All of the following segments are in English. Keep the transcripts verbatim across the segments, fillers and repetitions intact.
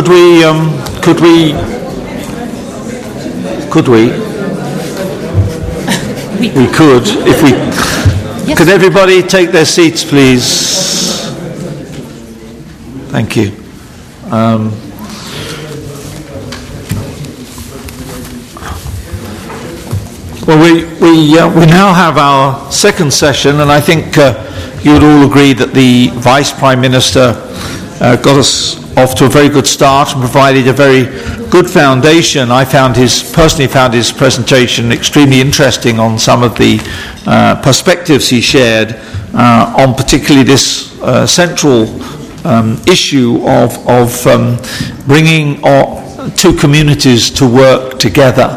could we, um, could we, could we? We could, if we, yes. Could everybody take their seats, please? Thank you. Um, well, we we uh, we now have our second session, and I think uh, you would all agree that the Vice Prime Minister uh, got us off to a very good start and provided a very good foundation. I found his personally found his presentation extremely interesting on some of the uh, perspectives he shared uh, on particularly this uh, central um, issue of of um, bringing uh, two communities to work together.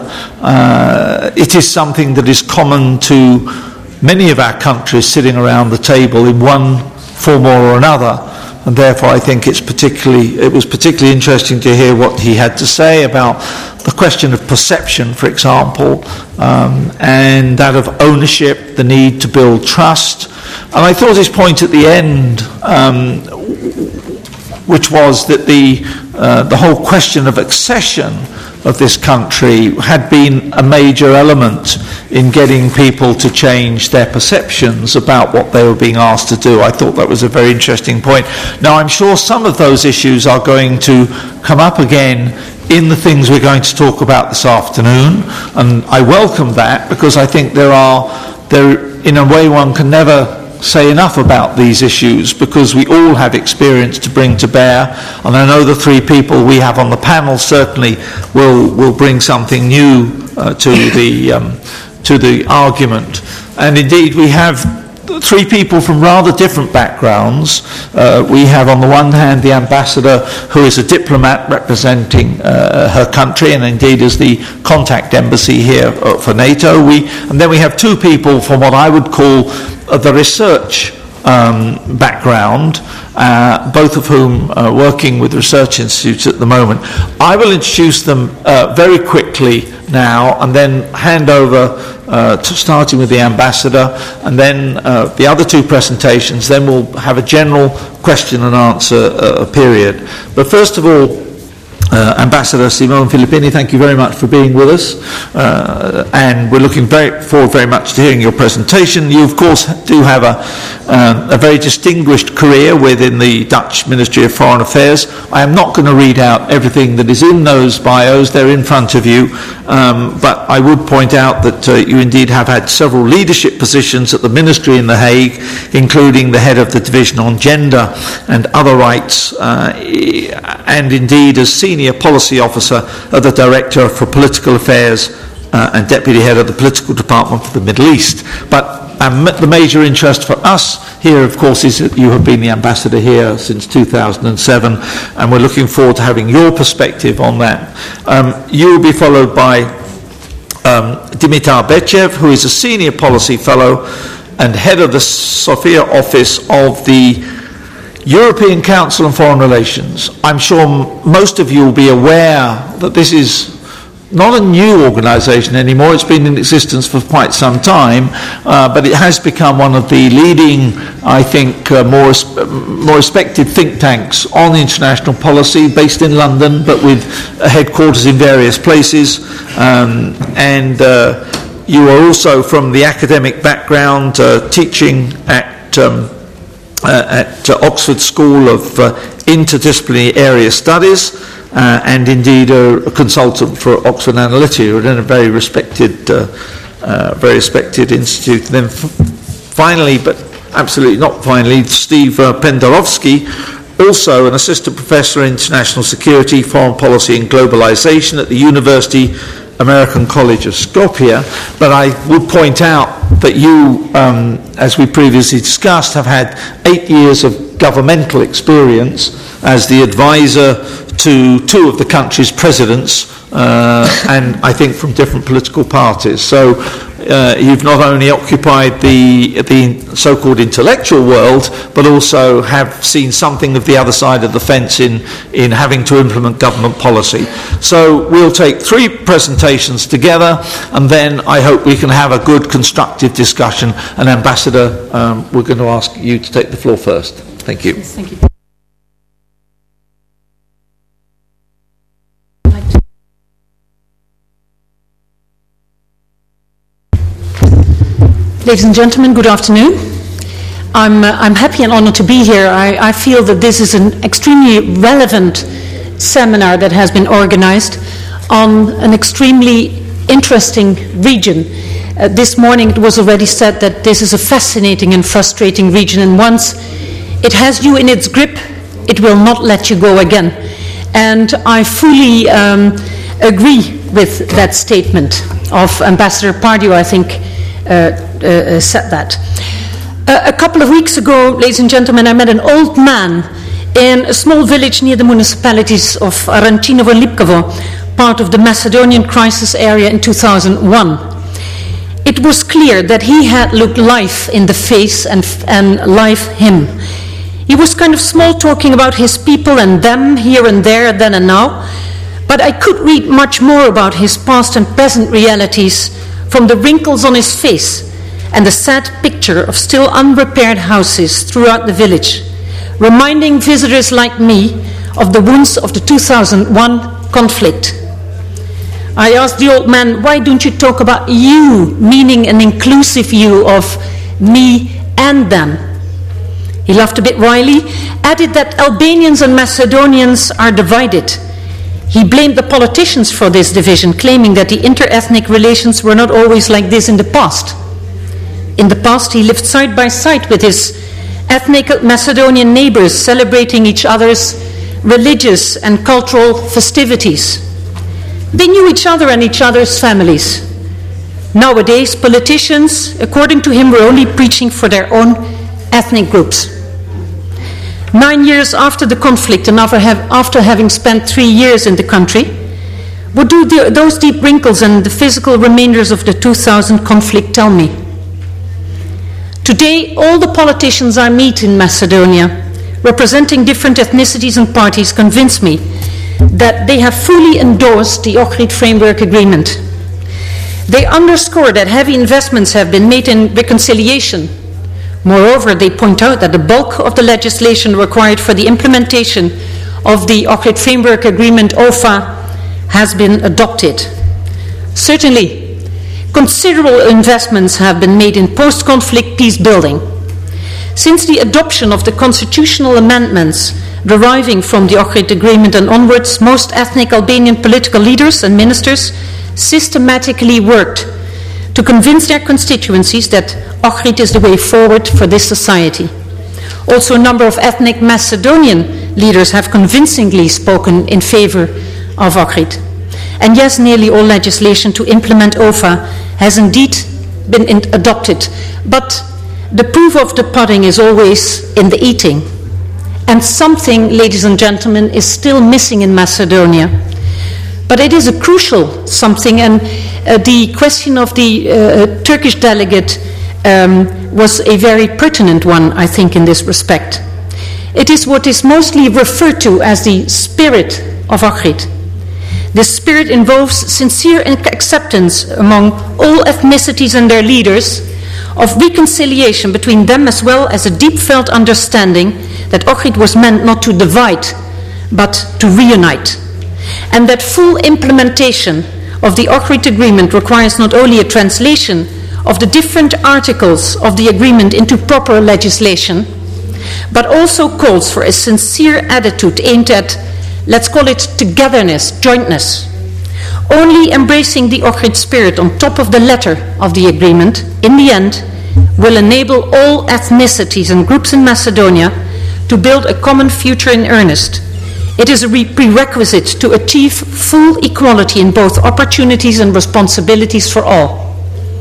Uh, it is something that is common to many of our countries sitting around the table in one form or another. And therefore, I think it's particularly, it was particularly interesting to hear what he had to say about the question of perception, for example, um, and that of ownership, the need to build trust. And I thought his point at the end, um, which was that the uh, the whole question of accession of this country had been a major element in getting people to change their perceptions about what they were being asked to do. I thought that was a very interesting point. Now, I'm sure some of those issues are going to come up again in the things we're going to talk about this afternoon, and I welcome that, because I think there are, there, in a way, one can never say enough about these issues, because we all have experience to bring to bear, and I know the three people we have on the panel certainly will will bring something new uh, to the um, to the argument. And indeed, we have three people from rather different backgrounds. Uh, we have on the one hand the ambassador, who is a diplomat representing uh, her country, and indeed is the contact embassy here uh, for NATO. We, and then we have two people from what I would call uh, the research um, background, uh, both of whom are working with research institutes at the moment. I will introduce them uh, very quickly now, and then hand over uh, to starting with the ambassador, and then uh, the other two presentations. Then we'll have a general question and answer uh, period. But first of all, Uh, Ambassador Simone Filippini, thank you very much for being with us, uh, and we're looking very forward very much to hearing your presentation. You, of course, do have a, uh, a very distinguished career within the Dutch Ministry of Foreign Affairs. I am not going to read out everything that is in those bios, they're in front of you, um, but I would point out that uh, you indeed have had several leadership positions at the Ministry in The Hague, including the head of the Division on Gender and Other Rights, uh, and indeed as senior Senior Policy Officer of the Director for Political Affairs uh, and Deputy Head of the Political Department for the Middle East. But um, the major interest for us here, of course, is that you have been the Ambassador here since two thousand seven, and we're looking forward to having your perspective on that. Um, you will be followed by um, Dimitar Bechev, who is a Senior Policy Fellow and Head of the Sofia Office of the European Council on Foreign Relations. I'm sure most of you will be aware that this is not a new organisation anymore. It's been in existence for quite some time, uh, but it has become one of the leading, I think, uh, more, more respected think tanks on international policy, based in London, but with uh, headquarters in various places. Um, and uh, you are also from the academic background, uh, teaching at um, Uh, at uh, Oxford School of uh, Interdisciplinary Area Studies, uh, and indeed a, a consultant for Oxford Analytica, and a very respected, uh, uh, very respected institute. And then f- finally, but absolutely not finally, Steve uh, Pendarovsky, also an assistant professor in international security, foreign policy and globalization at the University American College of Skopje. But I would point out that you, um, as we previously discussed, have had eight years of governmental experience as the advisor to two of the country's presidents, uh, and I think from different political parties. So uh, you've not only occupied the, the so-called intellectual world, but also have seen something of the other side of the fence in, in having to implement government policy. So we'll take three presentations together, and then I hope we can have a good constructive discussion. And Ambassador, um, we're going to ask you to take the floor first. Thank you. Yes, thank you. Ladies and gentlemen, good afternoon. I'm, uh, I'm happy and honored to be here. I, I feel that this is an extremely relevant seminar that has been organized on an extremely interesting region. Uh, this morning it was already said that this is a fascinating and frustrating region, and once it has you in its grip, it will not let you go again. And I fully um, agree with that statement of Ambassador Pardew. I think uh, uh, said that. Uh, a couple of weeks ago, ladies and gentlemen, I met an old man in a small village near the municipalities of Arančinovo and Lipkovo, part of the Macedonian crisis area in two thousand one. It was clear that he had looked life in the face and, and life him. He was kind of small talking about his people and them here and there, then and now, but I could read much more about his past and present realities from the wrinkles on his face and the sad picture of still unrepaired houses throughout the village, reminding visitors like me of the wounds of the two thousand one conflict. I asked the old man, why don't you talk about you, meaning an inclusive you of me and them? He laughed a bit wryly, added that Albanians and Macedonians are divided. He blamed the politicians for this division, claiming that the inter-ethnic relations were not always like this in the past. In the past, he lived side by side with his ethnic Macedonian neighbors, celebrating each other's religious and cultural festivities. They knew each other and each other's families. Nowadays, politicians, according to him, were only preaching for their own ethnic groups. Nine years after the conflict, and after, have, after having spent three years in the country, what do the, those deep wrinkles and the physical remainders of the two thousand conflict tell me? Today, all the politicians I meet in Macedonia, representing different ethnicities and parties, convince me that they have fully endorsed the Ohrid Framework Agreement. They underscore that heavy investments have been made in reconciliation. Moreover, they point out that the bulk of the legislation required for the implementation of the Ohrid Framework Agreement, O F A, has been adopted. Certainly, considerable investments have been made in post-conflict peace building. Since the adoption of the constitutional amendments deriving from the Ohrid Agreement and onwards, most ethnic Albanian political leaders and ministers systematically worked to convince their constituencies that Ohrid is the way forward for this society. Also, a number of ethnic Macedonian leaders have convincingly spoken in favor of Ohrid. And yes, nearly all legislation to implement O F A has indeed been in- adopted. But the proof of the pudding is always in the eating. And something, ladies and gentlemen, is still missing in Macedonia. But it is a crucial something, and uh, the question of the uh, Turkish delegate um, was a very pertinent one, I think, in this respect. It is what is mostly referred to as the spirit of Ohrid. This spirit involves sincere acceptance among all ethnicities and their leaders of reconciliation between them, as well as a deep-felt understanding that Ohrid was meant not to divide, but to reunite. And that full implementation of the Ohrid Agreement requires not only a translation of the different articles of the agreement into proper legislation, but also calls for a sincere attitude aimed at, let's call it, togetherness, jointness. Only embracing the Ohrid spirit on top of the letter of the agreement, in the end, will enable all ethnicities and groups in Macedonia to build a common future in earnest. It is a prerequisite to achieve full equality in both opportunities and responsibilities for all.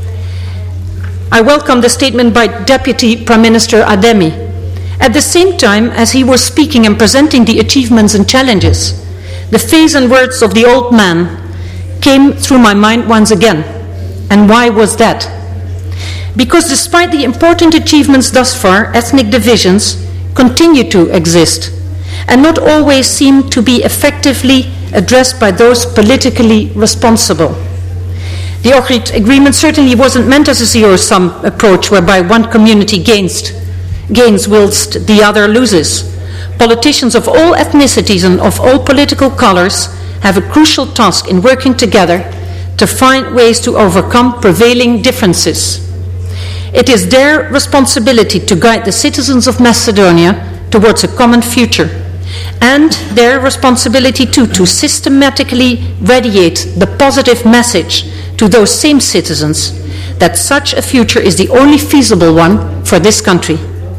I welcome the statement by Deputy Prime Minister Ademi. At the same time as he was speaking and presenting the achievements and challenges, the face and words of the old man came through my mind once again. And why was that? Because despite the important achievements thus far, ethnic divisions continue to exist and not always seem to be effectively addressed by those politically responsible. The Ohrid Agreement certainly wasn't meant as a zero-sum approach whereby one community gains, gains whilst the other loses. Politicians of all ethnicities and of all political colors have a crucial task in working together to find ways to overcome prevailing differences. It is their responsibility to guide the citizens of Macedonia towards a common future, and their responsibility too to systematically radiate the positive message to those same citizens that such a future is the only feasible one for this country.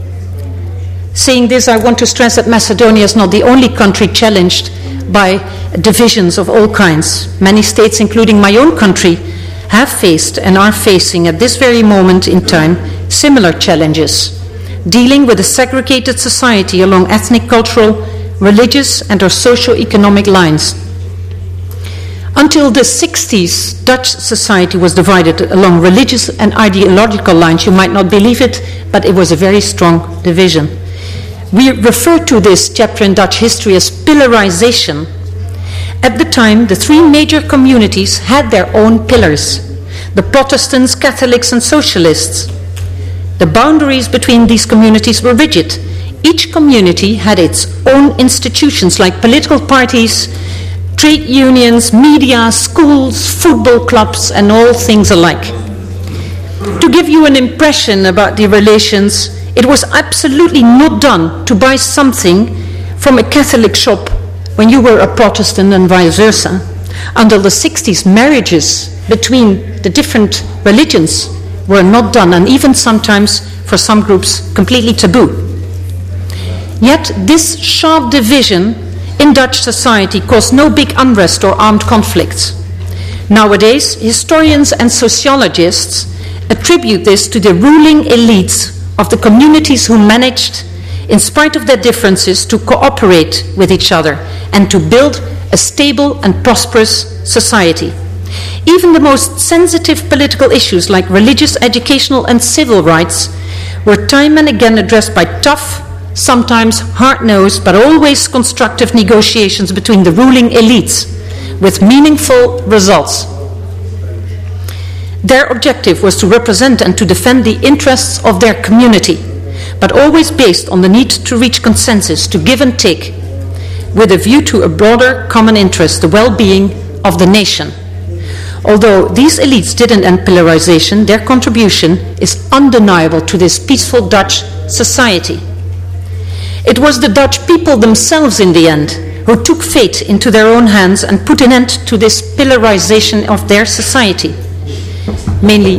Saying this, I want to stress that Macedonia is not the only country challenged by divisions of all kinds. Many states, including my own country, have faced and are facing at this very moment in time similar challenges, dealing with a segregated society along ethnic, cultural, religious and or socio-economic lines. Until the sixties, Dutch society was divided along religious and ideological lines. You might not believe it, but it was a very strong division. We refer to this chapter in Dutch history as pillarization. At the time, the three major communities had their own pillars: the Protestants, Catholics and Socialists. The boundaries between these communities were rigid. Each community had its own institutions like political parties, trade unions, media, schools, football clubs, and all things alike. To give you an impression about the relations, it was absolutely not done to buy something from a Catholic shop when you were a Protestant and vice versa. Until the sixties, marriages between the different religions were not done, and even sometimes, for some groups, completely taboo. Yet this sharp division in Dutch society caused no big unrest or armed conflicts. Nowadays, historians and sociologists attribute this to the ruling elites of the communities who managed, in spite of their differences, to cooperate with each other and to build a stable and prosperous society. Even the most sensitive political issues like religious, educational and civil rights were time and again addressed by tough, sometimes hard-nosed, but always constructive negotiations between the ruling elites with meaningful results. Their objective was to represent and to defend the interests of their community, but always based on the need to reach consensus, to give and take, with a view to a broader common interest, the well-being of the nation. Although these elites didn't end pillarization, their contribution is undeniable to this peaceful Dutch society. It was the Dutch people themselves in the end who took fate into their own hands and put an end to this pillarization of their society. Mainly,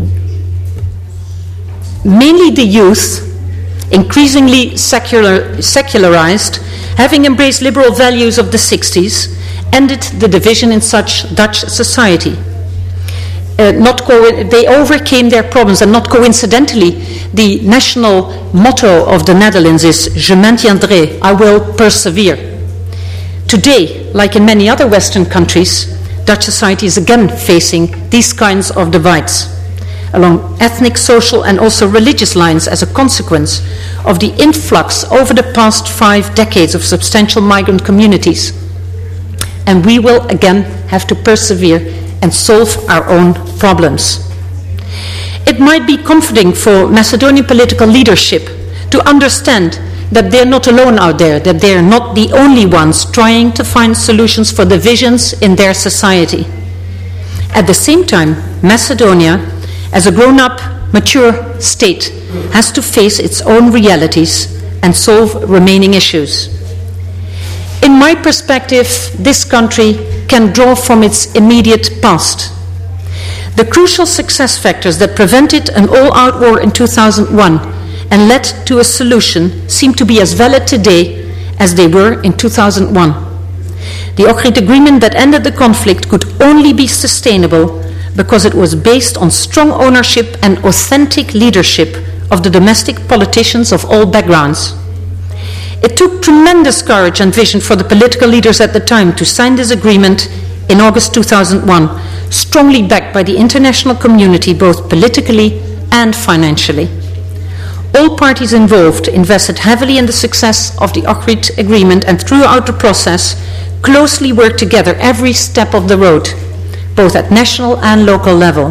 mainly the youth, increasingly secular, secularized, having embraced liberal values of the sixties, ended the division in such Dutch society. Uh, not co- they overcame their problems, and not coincidentally, the national motto of the Netherlands is "Je maintiendrai," I will persevere. Today, like in many other Western countries, Dutch society is again facing these kinds of divides along ethnic, social and also religious lines as a consequence of the influx over the past five decades of substantial migrant communities. And we will again have to persevere and solve our own problems. It might be comforting for Macedonian political leadership to understand that they're not alone out there, that they're not the only ones trying to find solutions for divisions in their society. At the same time, Macedonia, as a grown-up, mature state, has to face its own realities and solve remaining issues. In my perspective, this country can draw from its immediate past. The crucial success factors that prevented an all-out war in two thousand one and led to a solution seem to be as valid today as they were in two thousand one. The Ohrid Agreement that ended the conflict could only be sustainable because it was based on strong ownership and authentic leadership of the domestic politicians of all backgrounds. It took tremendous courage and vision for the political leaders at the time to sign this agreement in August two thousand one, strongly backed by the international community both politically and financially. All parties involved invested heavily in the success of the Ohrid Agreement, and throughout the process closely worked together every step of the road, both at national and local level.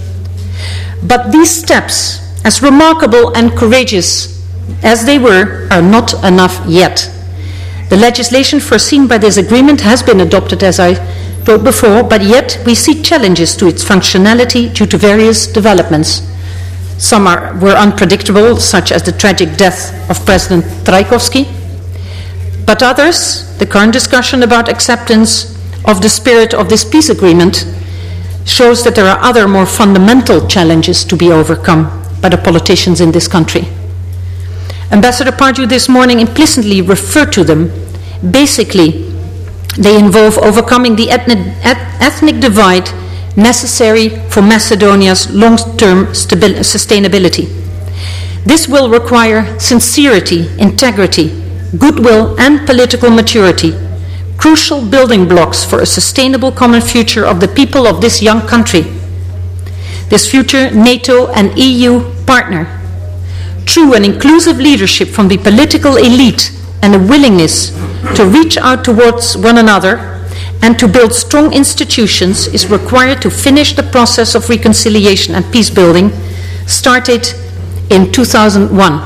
But these steps, as remarkable and courageous as they were, are not enough yet. The legislation foreseen by this agreement has been adopted, as I wrote before, but yet we see challenges to its functionality due to various developments. Some are, were unpredictable, such as the tragic death of President Trajkovski. But others, the current discussion about acceptance of the spirit of this peace agreement, shows that there are other more fundamental challenges to be overcome by the politicians in this country. Ambassador Pardew this morning implicitly referred to them. Basically, they involve overcoming the ethnic, ethnic divide necessary for Macedonia's long-term sustainability. This will require sincerity, integrity, goodwill and political maturity, crucial building blocks for a sustainable common future of the people of this young country. This future NATO and E U partner. True and inclusive leadership from the political elite and a willingness to reach out towards one another and to build strong institutions is required to finish the process of reconciliation and peace building started in two thousand one.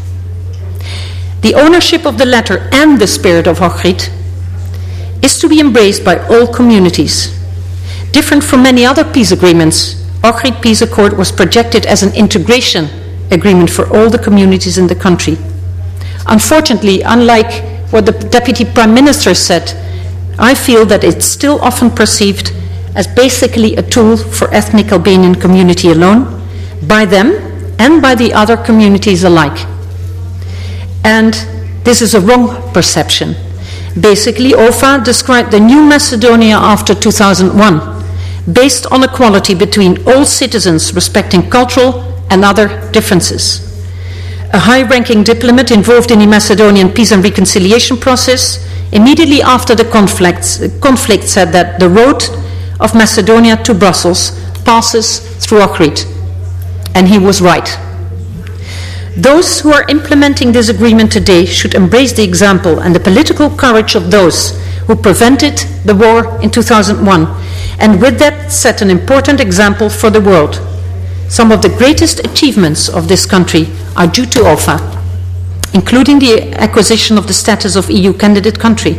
The ownership of the letter and the spirit of Ohrid is to be embraced by all communities. Different from many other peace agreements, Ohrid Peace Accord was projected as an integration agreement for all the communities in the country. Unfortunately, unlike what the Deputy Prime Minister said, I feel that it's still often perceived as basically a tool for ethnic Albanian community alone, by them and by the other communities alike. And this is a wrong perception. Basically, O F A described the new Macedonia after two thousand one, based on equality between all citizens respecting cultural and other differences. A high-ranking diplomat involved in the Macedonian peace and reconciliation process immediately after the conflict, conflict said that the road of Macedonia to Brussels passes through Ohrid. And he was right. Those who are implementing this agreement today should embrace the example and the political courage of those who prevented the war in two thousand one, and with that set an important example for the world. Some of the greatest achievements of this country are due to O F A, including the acquisition of the status of E U candidate country.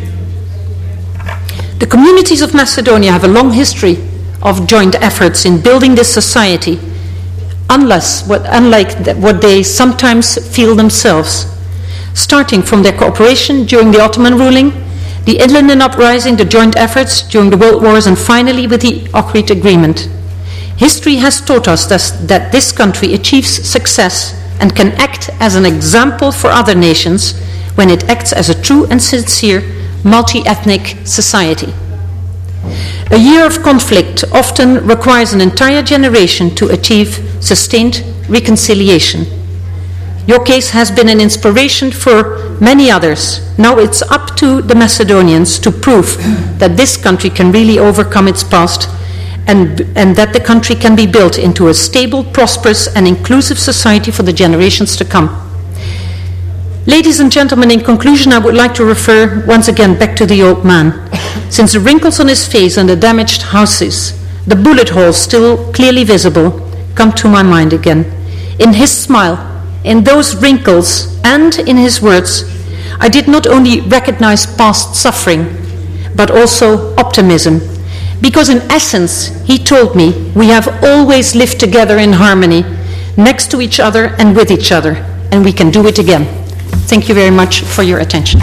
The communities of Macedonia have a long history of joint efforts in building this society, unless, what, unlike what they sometimes feel themselves, starting from their cooperation during the Ottoman ruling, the Inland Uprising, the joint efforts during the World Wars, and finally with the Ohrid Agreement. History has taught us that, that this country achieves success and can act as an example for other nations when it acts as a true and sincere multi-ethnic society. A year of conflict often requires an entire generation to achieve sustained reconciliation. Your case has been an inspiration for many others. Now it's up to the Macedonians to prove that this country can really overcome its past and, and that the country can be built into a stable, prosperous and inclusive society for the generations to come. Ladies and gentlemen, in conclusion, I would like to refer once again back to the old man. Since the wrinkles on his face and the damaged houses, the bullet holes still clearly visible, come to my mind again. In his smile, in those wrinkles, and in his words, I did not only recognize past suffering, but also optimism. Because in essence, he told me, we have always lived together in harmony, next to each other and with each other, and we can do it again. Thank you very much for your attention.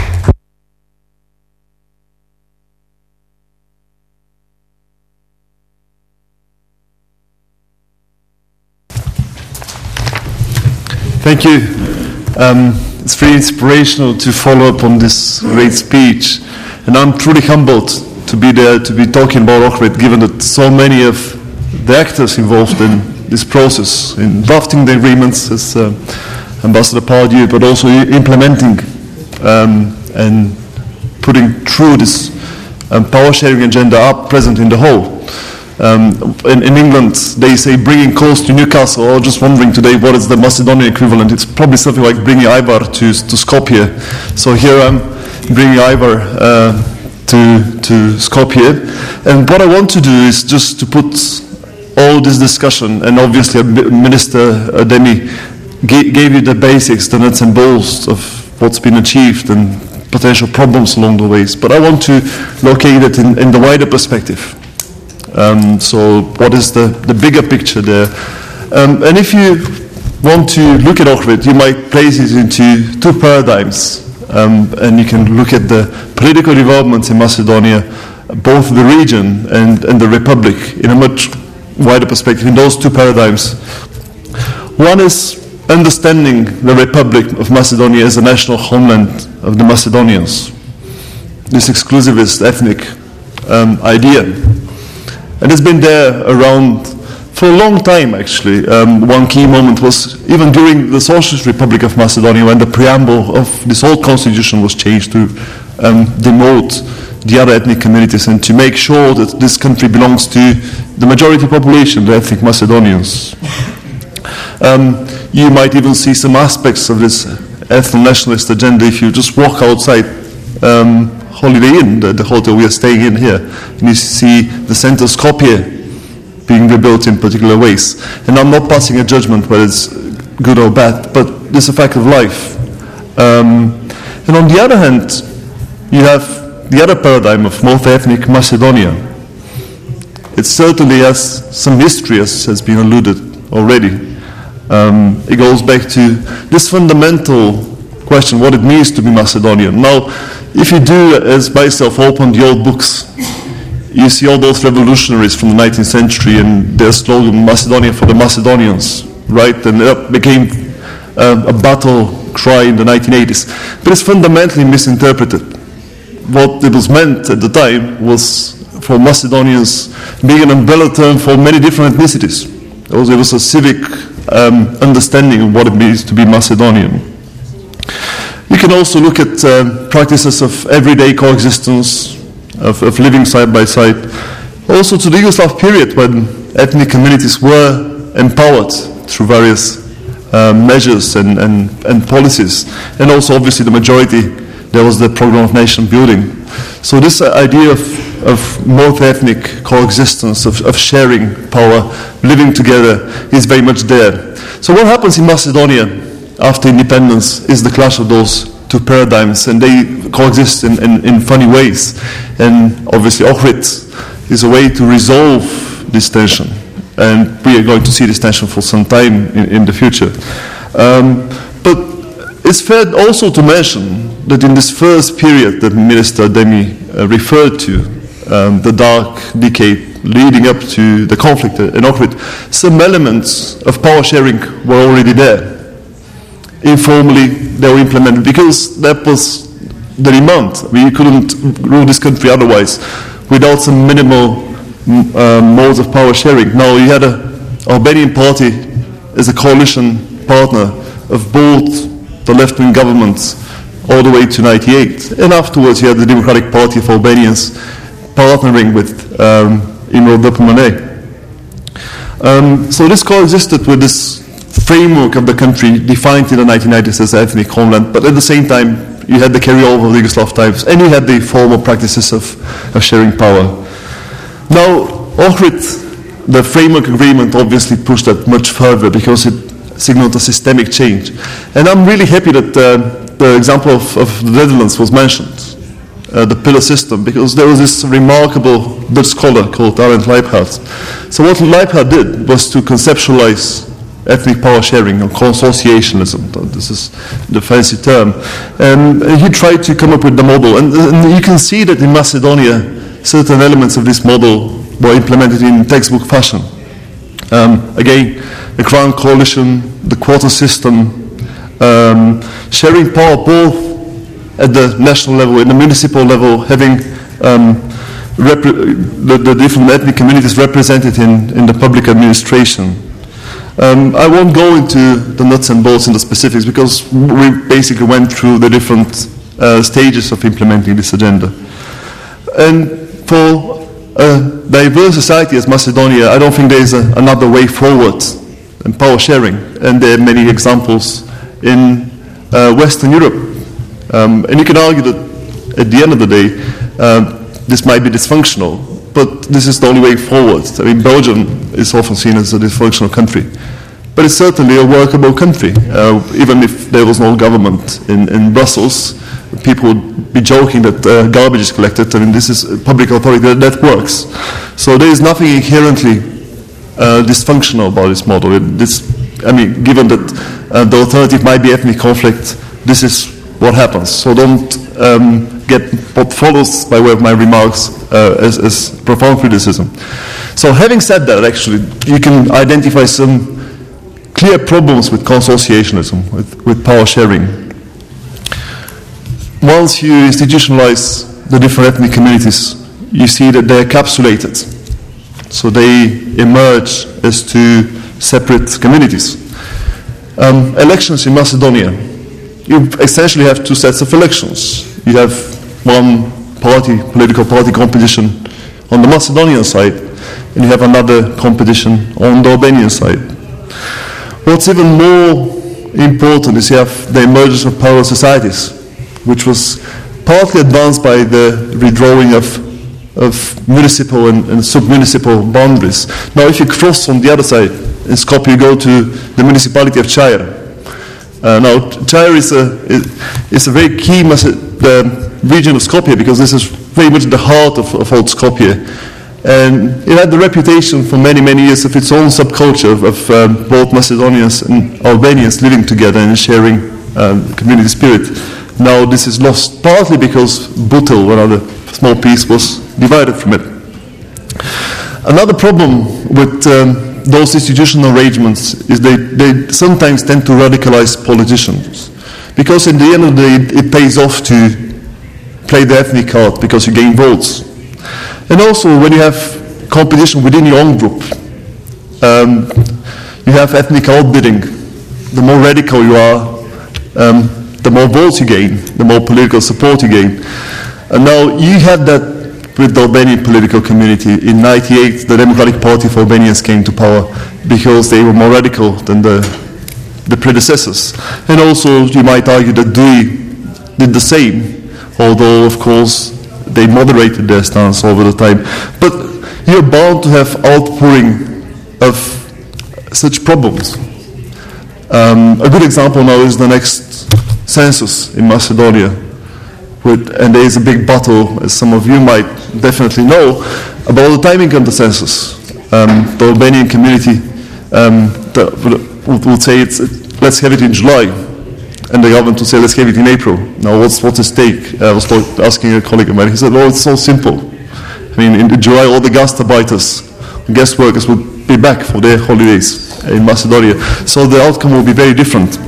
Thank you. Um, it's very inspirational to follow up on this great speech, and I'm truly humbled to be there, to be talking about Ohrid, given that so many of the actors involved in this process, in drafting the agreements, as uh, Ambassador Pardew, but also implementing um, and putting through this um, power-sharing agenda are present in the whole. Um, in, in England, they say bringing coals to Newcastle. I was just wondering today what is the Macedonian equivalent. It's probably something like bringing Ivar to, to Skopje. So here I'm bringing Ivar uh, to, to Skopje. And what I want to do is just to put all this discussion, and obviously Minister Ademi gave you the basics, the nuts and bolts of what's been achieved and potential problems along the ways. But I want to locate it in, in the wider perspective. Um, so what is the, the bigger picture there? Um, and if you want to look at Ohrid, you might place it into two paradigms. Um, and you can look at the political developments in Macedonia, both the region and, and the Republic, in a much wider perspective, in those two paradigms. One is understanding the Republic of Macedonia as a national homeland of the Macedonians, this exclusivist ethnic um, idea. And it's been there around for a long time, actually. Um, one key moment was even during the Socialist Republic of Macedonia, when the preamble of this old constitution was changed to um, demote the other ethnic communities and to make sure that this country belongs to the majority population, the ethnic Macedonians. Um, you might even see some aspects of this ethno-nationalist agenda if you just walk outside um, Holiday Inn, the, the hotel we are staying in here, and you see the center Skopje being rebuilt in particular ways. And I'm not passing a judgment whether it's good or bad, but it's a fact of life. Um, and on the other hand, you have the other paradigm of multi-ethnic Macedonia. It certainly has some history, as has been alluded already. Um, it goes back to this fundamental question, what it means to be Macedonian. Now, if you do, as myself, open the old books, you see all those revolutionaries from the nineteenth century and their slogan, Macedonia for the Macedonians, right? And it became uh, a battle cry in the nineteen eighties. But it's fundamentally misinterpreted. What it was meant at the time was for Macedonians being an umbrella term for many different ethnicities. It was, it was a civic um, understanding of what it means to be Macedonian. You can also look at uh, practices of everyday coexistence, Of, of living side by side, also to the Yugoslav period when ethnic communities were empowered through various uh, measures and, and, and policies, and also obviously the majority, there was the program of nation building. So this uh, idea of, of multi-ethnic coexistence, of, of sharing power, living together, is very much there. So what happens in Macedonia after independence is the clash of those two paradigms, and they coexist in, in, in funny ways. And obviously Ohrid is a way to resolve this tension, and we are going to see this tension for some time in, in the future. Um, but it's fair also to mention that in this first period that Minister Demi uh, referred to, um, the dark decade leading up to the conflict in Ohrid, some elements of power sharing were already there. Informally, they were implemented because that was the demand. We couldn't rule this country otherwise without some minimal uh, modes of power sharing. Now, you had an Albanian party as a coalition partner of both the left-wing governments all the way to ninety-eight. And afterwards, you had the Democratic Party of Albanians partnering with um, Imre Dopomane. Um, so this coexisted with this framework of the country defined in the nineteen nineties as ethnic homeland, but at the same time you had the carryover of the Yugoslav times, and you had the formal practices of, of sharing power. Now, Ohrid, the framework agreement obviously pushed that much further because it signaled a systemic change. And I'm really happy that uh, the example of, of the Netherlands was mentioned, uh, the pillar system, because there was this remarkable Dutch scholar called Arend Leibhardt. So what Leibhardt did was to conceptualize ethnic power sharing or consociationism. This is the fancy term. And he tried to come up with the model. And, and you can see that in Macedonia, certain elements of this model were implemented in textbook fashion. Um, again, the Crown Coalition, the quota system, um, sharing power both at the national level, in the municipal level, having um, the, the different ethnic communities represented in, in the public administration. Um, I won't go into the nuts and bolts and the specifics because we basically went through the different uh, stages of implementing this agenda. And for a diverse society as Macedonia, I don't think there is a, another way forward than power sharing. And there are many examples in uh, Western Europe. Um, and you can argue that at the end of the day, uh, this might be dysfunctional, but this is the only way forward. I mean, Belgium is often seen as a dysfunctional country, but it's certainly a workable country. Uh, even if there was no government in, in Brussels, people would be joking that uh, garbage is collected. I mean, this is a public authority that, that works. So there is nothing inherently uh, dysfunctional about this model. It, this I mean, given that uh, the alternative might be ethnic conflict, this is what happens. So don't um, get what follows by way of my remarks uh, as, as profound criticism. So having said that, actually, you can identify some clear problems with consociationism, with, with power sharing. Once you institutionalize the different ethnic communities, you see that they're encapsulated. So they emerge as two separate communities. Um, elections in Macedonia. You essentially have two sets of elections. You have one party, political party competition on the Macedonian side, and you have another competition on the Albanian side. What's even more important is you have the emergence of parallel societies, which was partly advanced by the redrawing of, of municipal and, and sub-municipal boundaries. Now, if you cross on the other side, in Skopje, you go to the municipality of Chayr. Uh, now, Chayr is a, is a very key the region of Skopje, because this is very much the heart of, of old Skopje. And it had the reputation for many, many years of its own subculture of, of um, both Macedonians and Albanians living together and sharing um, community spirit. Now this is lost, partly because Butel, another small piece, was divided from it. Another problem with um, those institutional arrangements is they, they sometimes tend to radicalize politicians. Because in the end of the day, it pays off to play the ethnic card because you gain votes. And also when you have competition within your own group, um, you have ethnic outbidding. The more radical you are, um, the more votes you gain, the more political support you gain. And now you had that with the Albanian political community. In ninety-eight, the Democratic Party of Albanians came to power because they were more radical than the, the predecessors. And also, you might argue that D U I did the same, although, of course, they moderated their stance over the time. But you're bound to have outpouring of such problems. Um, a good example now is the next census in Macedonia. With, and there is a big battle, as some of you might definitely know, about the timing of the census. Um, the Albanian community um, the, would, would say, it's, let's have it in July. And the government would say, let's have it in April. Now, what's, what's the stake? I was asking a colleague of mine. He said, oh, it's so simple. I mean, in July, all the gastarbeiters, guest workers would be back for their holidays in Macedonia. So the outcome will be very different.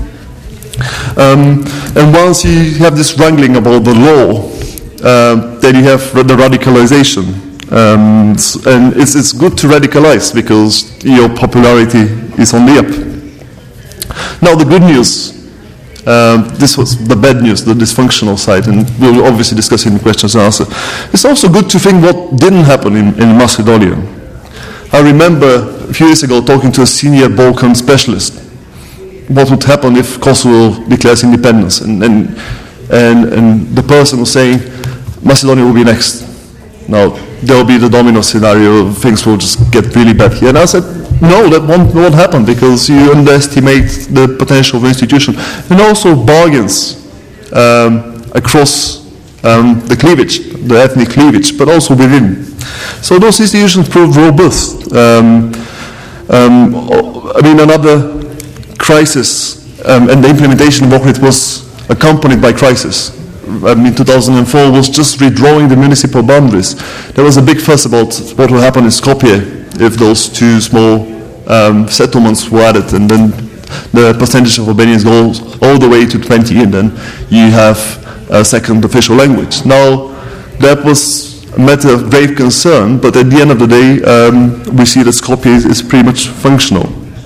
Um, and once you have this wrangling about the law, uh, then you have the radicalization. Um, and it's, it's good to radicalize because your popularity is on the up. Now, the good news. Um, this was the bad news, the dysfunctional side, and we'll obviously discuss it in questions and answers. It's also good to think what didn't happen in, in Macedonia. I remember a few years ago talking to a senior Balkan specialist. What would happen if Kosovo declares independence? And, and, and, and the person was saying, Macedonia will be next. Now, there will be the domino scenario, things will just get really bad here. And I said, no, that won't, won't happen because you underestimate the potential of the institution. And also bargains um, across um, the cleavage, the ethnic cleavage, but also within. So those institutions proved robust. Um, um, I mean, another crisis, um, and the implementation of Ohrid was accompanied by crisis. I mean, two thousand four was just redrawing the municipal boundaries. There was a big fuss about what will happen in Skopje if those two small um, settlements were added, and then the percentage of Albanians goes all the way to twenty, and then you have a second official language. Now, that was a matter of grave concern, but at the end of the day, um, we see that Skopje is, is pretty much functional.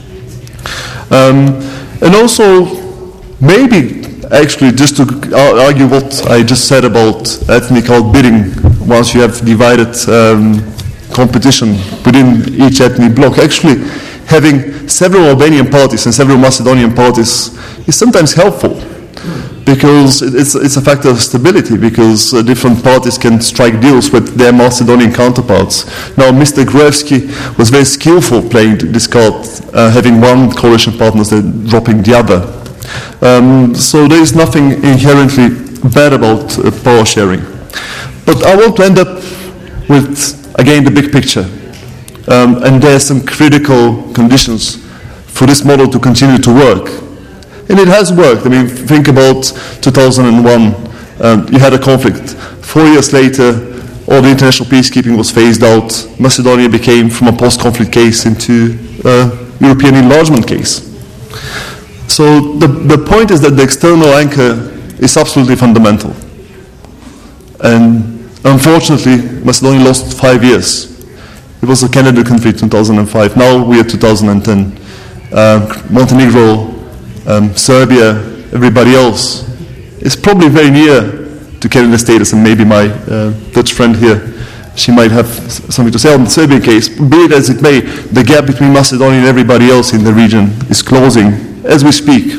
Um, and also, maybe, actually, just to argue what I just said about ethnic outbidding, once you have divided um, competition within each ethnic bloc, actually having several Albanian parties and several Macedonian parties is sometimes helpful because it's, it's a factor of stability, because uh, different parties can strike deals with their Macedonian counterparts. Now, Mister Gruevski was very skillful playing this card, uh, having one coalition partner then dropping the other. Um, so there is nothing inherently bad about uh, power sharing. But I want to end up with, again, the big picture. Um, and there are some critical conditions for this model to continue to work. And it has worked. I mean, think about two thousand one, um, you had a conflict. Four years later, all the international peacekeeping was phased out. Macedonia became from a post-conflict case into a European enlargement case. So the, the point is that the external anchor is absolutely fundamental. And unfortunately, Macedonia lost five years. It was a candidate country in two thousand five. Now we are two thousand ten. Uh, Montenegro, um, Serbia, everybody else is probably very near to candidate status, and maybe my uh, Dutch friend here, she might have something to say on the Serbian case. Be it as it may, the gap between Macedonia and everybody else in the region is closing as we speak.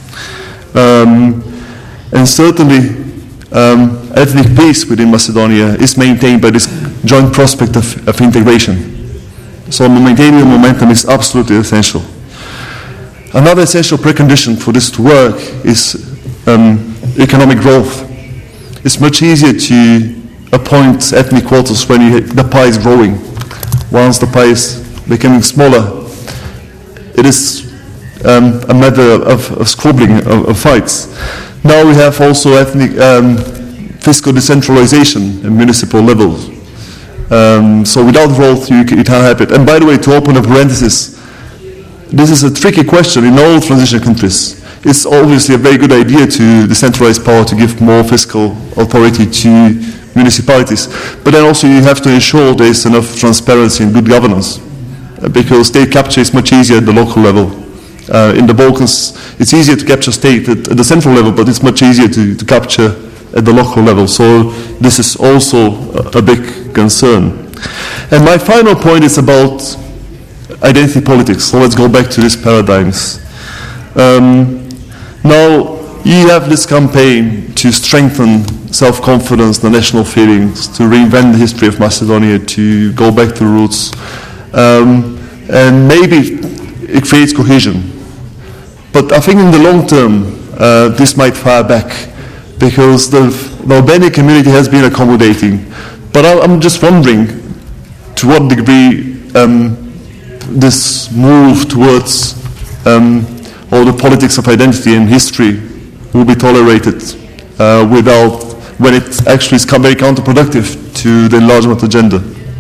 Um, and certainly, um, ethnic peace within Macedonia is maintained by this joint prospect of, of integration. So maintaining the momentum is absolutely essential. Another essential precondition for this to work is um, economic growth. It's much easier to appoint ethnic quotas when you, the pie is growing. Once the pie is becoming smaller, it is um, a matter of, of squabbling, of, of fights. Now we have also ethnic um, fiscal decentralization at municipal levels. Um, so without growth, you, you can't have it. And by the way, to open a parenthesis, this is a tricky question in all transition countries. It's obviously a very good idea to decentralize power, to give more fiscal authority to municipalities. But then also you have to ensure there is enough transparency and good governance, because state capture is much easier at the local level. Uh, in the Balkans, it's easier to capture state at, at the central level, but it's much easier to, to capture at the local level. So this is also a, a big concern. And my final point is about identity politics. So let's go back to these paradigms. Um, now, you have this campaign to strengthen self-confidence, the national feelings, to reinvent the history of Macedonia, to go back to the roots. Um, and maybe it creates cohesion. But I think in the long term, uh, this might fire back, because the, the Albanian community has been accommodating. But I, I'm just wondering to what degree um, this move towards um, all the politics of identity and history will be tolerated uh, without, when it actually is very counterproductive to the enlargement agenda.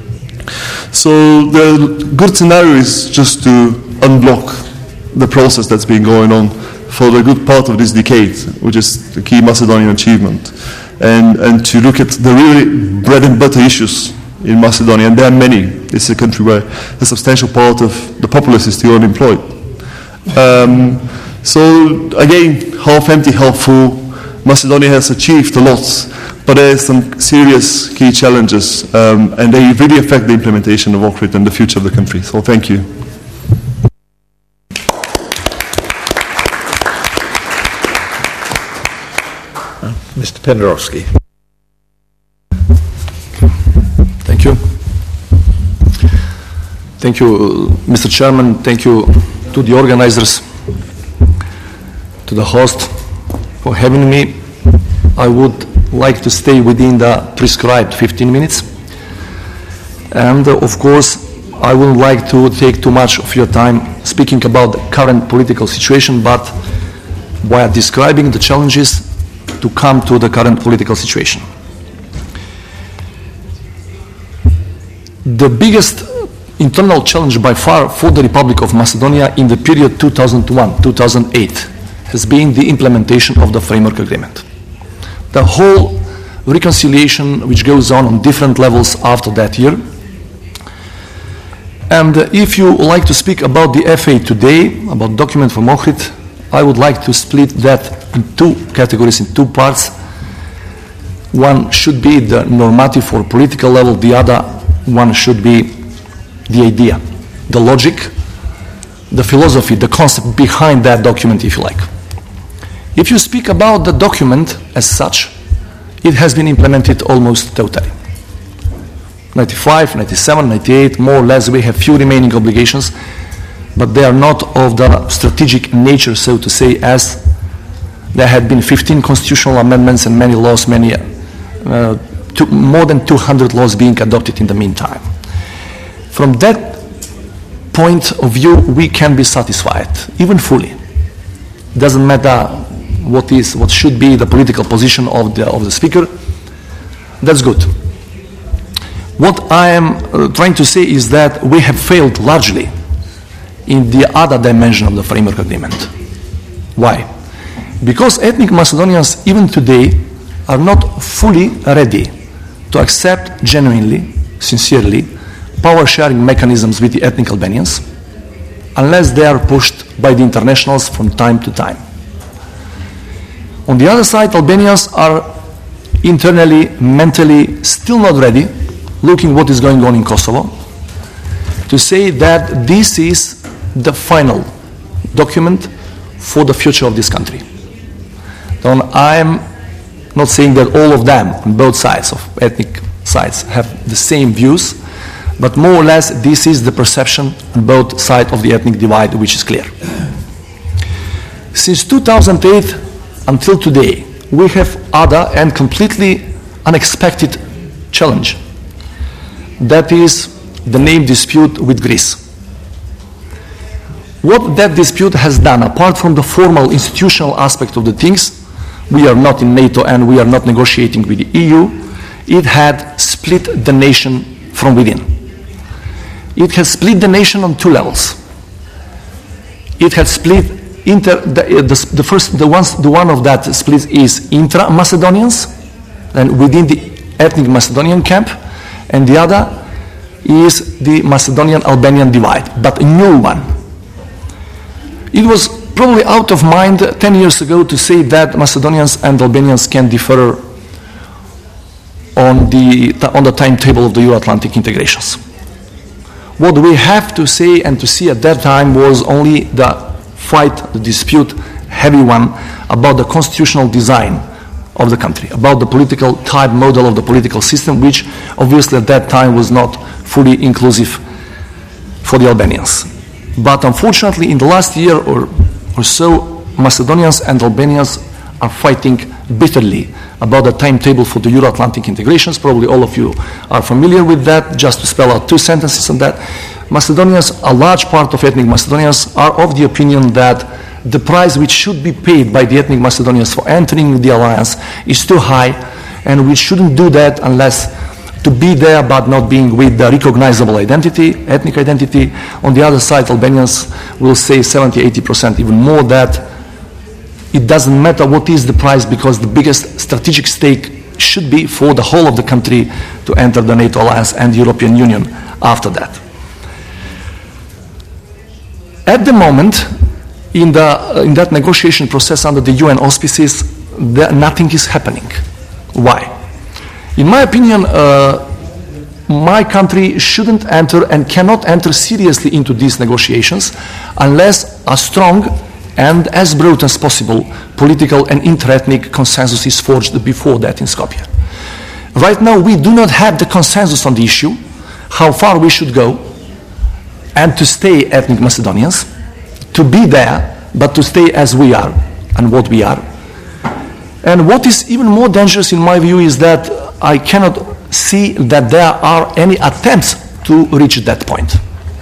So the good scenario is just to unblock the process that's been going on for the good part of this decade, which is the key Macedonian achievement, and, and to look at the really bread and butter issues in Macedonia, and there are many. It's a country where a substantial part of the populace is still unemployed. Um, so again, half empty, half full. Macedonia has achieved a lot, but there are some serious key challenges, um, and they really affect the implementation of Ohrid and the future of the country. So thank you. Mister Penderovski. Thank you. Thank you, Mister Chairman. Thank you to the organizers, to the host for having me. I would like to stay within the prescribed fifteen minutes. And uh, of course, I wouldn't like to take too much of your time speaking about the current political situation, but while describing the challenges to come to the current political situation. The biggest internal challenge by far for the Republic of Macedonia in the period two thousand one to two thousand eight has been the implementation of the framework agreement. The whole reconciliation which goes on on different levels after that year. And uh, if you like to speak about the F A today, about document from Ohrid, I would like to split that in two categories, in two parts. One should be the normative or political level, the other one should be the idea, the logic, the philosophy, the concept behind that document, if you like. If you speak about the document as such, it has been implemented almost totally. ninety-five, ninety-seven, ninety-eight, more or less, we have few remaining obligations, but they are not of the strategic nature, so to say, as there had been fifteen constitutional amendments and many laws, many, uh, two, more than two hundred laws being adopted in the meantime. From that point of view, we can be satisfied, even fully. Doesn't matter what is, what should be the political position of the, of the speaker. That's good. What I am uh, trying to say is that we have failed largely in the other dimension of the framework agreement. Why? Because ethnic Macedonians, even today, are not fully ready to accept genuinely, sincerely, power-sharing mechanisms with the ethnic Albanians, unless they are pushed by the internationals from time to time. On the other side, Albanians are internally, mentally still not ready, looking what is going on in Kosovo, to say that this is the final document for the future of this country. Then I'm not saying that all of them, on both sides of ethnic sides, have the same views, but more or less this is the perception on both sides of the ethnic divide, which is clear. Since two thousand eight until today, we have other and completely unexpected challenge. That is the name dispute with Greece. What that dispute has done, apart from the formal institutional aspect of the things, we are not in NATO and we are not negotiating with the E U, it had split the nation from within. It has split the nation on two levels. It had split inter, the, the, the first, the, ones, the one of that split is intra-Macedonians, and within the ethnic Macedonian camp, and the other is the Macedonian-Albanian divide, but a new one. It was probably out of mind ten years ago to say that Macedonians and Albanians can differ on the, on the timetable of the Euro-Atlantic integrations. What we have to say and to see at that time was only the fight, the dispute, heavy one, about the constitutional design of the country, about the political type model of the political system, which obviously at that time was not fully inclusive for the Albanians. But unfortunately, in the last year or, or so, Macedonians and Albanians are fighting bitterly about the timetable for the Euro-Atlantic integrations. Probably all of you are familiar with that. Just to spell out two sentences on that. Macedonians, a large part of ethnic Macedonians, are of the opinion that the price which should be paid by the ethnic Macedonians for entering the alliance is too high, and we shouldn't do that unless to be there but not being with the recognizable identity, ethnic identity. On the other side, Albanians will say seventy, eighty percent, even more, that it doesn't matter what is the price, because the biggest strategic stake should be for the whole of the country to enter the NATO alliance and the European Union after that. At the moment, in, the, uh, in that negotiation process under the U N auspices, there, nothing is happening. Why? In my opinion, uh, my country shouldn't enter and cannot enter seriously into these negotiations unless a strong and as broad as possible political and inter-ethnic consensus is forged before that in Skopje. Right now, we do not have the consensus on the issue, how far we should go, and to stay ethnic Macedonians, to be there, but to stay as we are and what we are. And what is even more dangerous in my view is that I cannot see that there are any attempts to reach that point.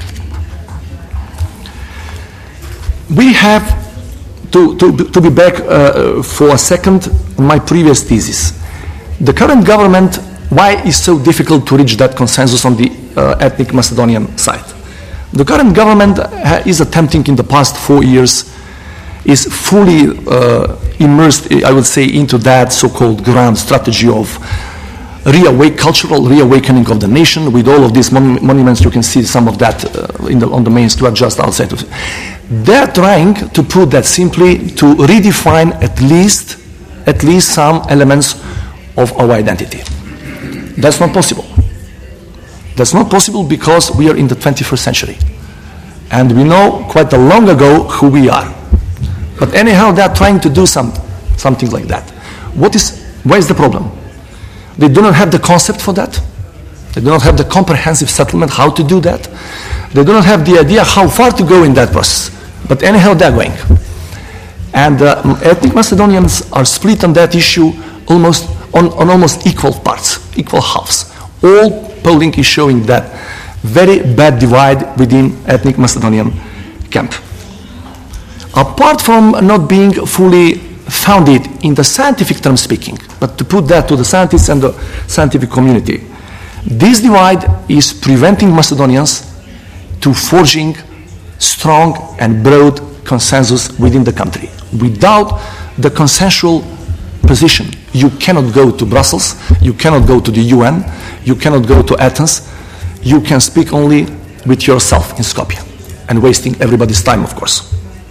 We have to, to, to be back uh, for a second on my previous thesis. The current government, why is so difficult to reach that consensus on the uh, ethnic Macedonian side? The current government uh, is attempting in the past four years, is fully uh, immersed, I would say, into that so-called grand strategy of reawake, cultural reawakening of the nation. With all of these mon monuments, you can see some of that uh, in the, on the main square just outside of it. They're trying to put that simply to redefine at least, at least some elements of our identity. That's not possible. That's not possible because we are in the twenty-first century. And we know quite a long ago who we are. But anyhow, they're trying to do some, something like that. What is, where is the problem? They do not have the concept for that. They do not have the comprehensive settlement how to do that. They do not have the idea how far to go in that process. But anyhow, they're going. And uh, ethnic Macedonians are split on that issue almost on, on almost equal parts, equal halves. All polling is showing that very bad divide within ethnic Macedonian camp. Apart from not being fully founded in the scientific term speaking, but to put that to the scientists and the scientific community, this divide is preventing Macedonians to forging strong and broad consensus within the country. Without the consensual position, you cannot go to Brussels, you cannot go to the U N, you cannot go to Athens, you can speak only with yourself in Skopje, and wasting everybody's time, of course.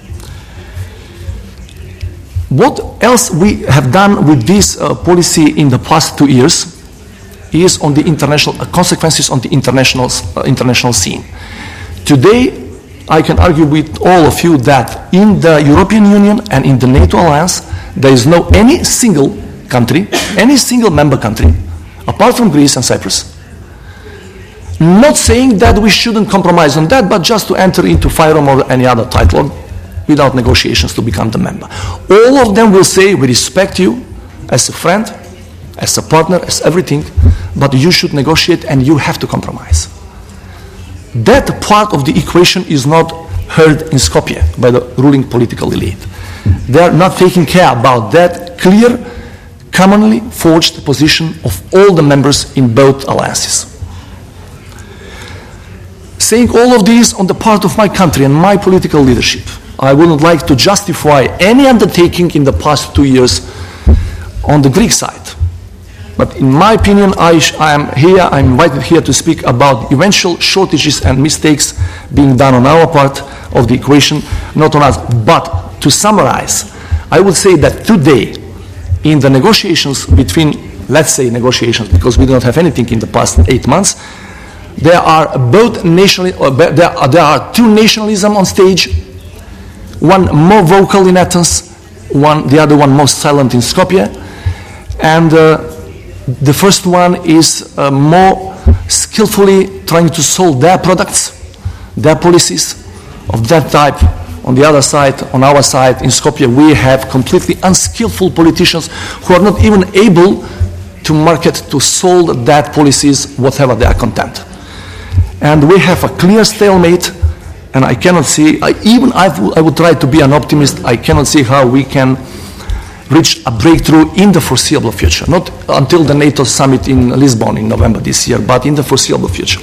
What else we have done with this uh, policy in the past two years is on the international uh, consequences on the international uh, international scene. Today, I can argue with all of you that in the European Union and in the NATO alliance, there is no any single country, any single member country, apart from Greece and Cyprus. Not saying that we shouldn't compromise on that, but just to enter into FYROM or any other title without negotiations to become the member. All of them will say, we respect you as a friend, as a partner, as everything, but you should negotiate and you have to compromise. That part of the equation is not heard in Skopje by the ruling political elite. They are not taking care about that clear, commonly forged position of all the members in both alliances. Saying all of this on the part of my country and my political leadership, I wouldn't like to justify any undertaking in the past two years on the Greek side. But in my opinion, I, I am here, I'm invited here to speak about eventual shortages and mistakes being done on our part of the equation, not on us. But to summarize, I would say that today, in the negotiations between, let's say negotiations, because we do not have anything in the past eight months, there are both national, uh, there, are, there are two nationalism on stage, one more vocal in Athens, one, the other one more silent in Skopje, and uh, the first one is uh, more skillfully trying to solve their products, their policies of that type. On the other side, on our side, in Skopje, we have completely unskillful politicians who are not even able to market, to solve that policies, whatever they are content. And we have a clear stalemate, and I cannot see, I, even I, I would try to be an optimist, I cannot see how we can reach a breakthrough in the foreseeable future. Not until the NATO summit in Lisbon in November this year, but in the foreseeable future.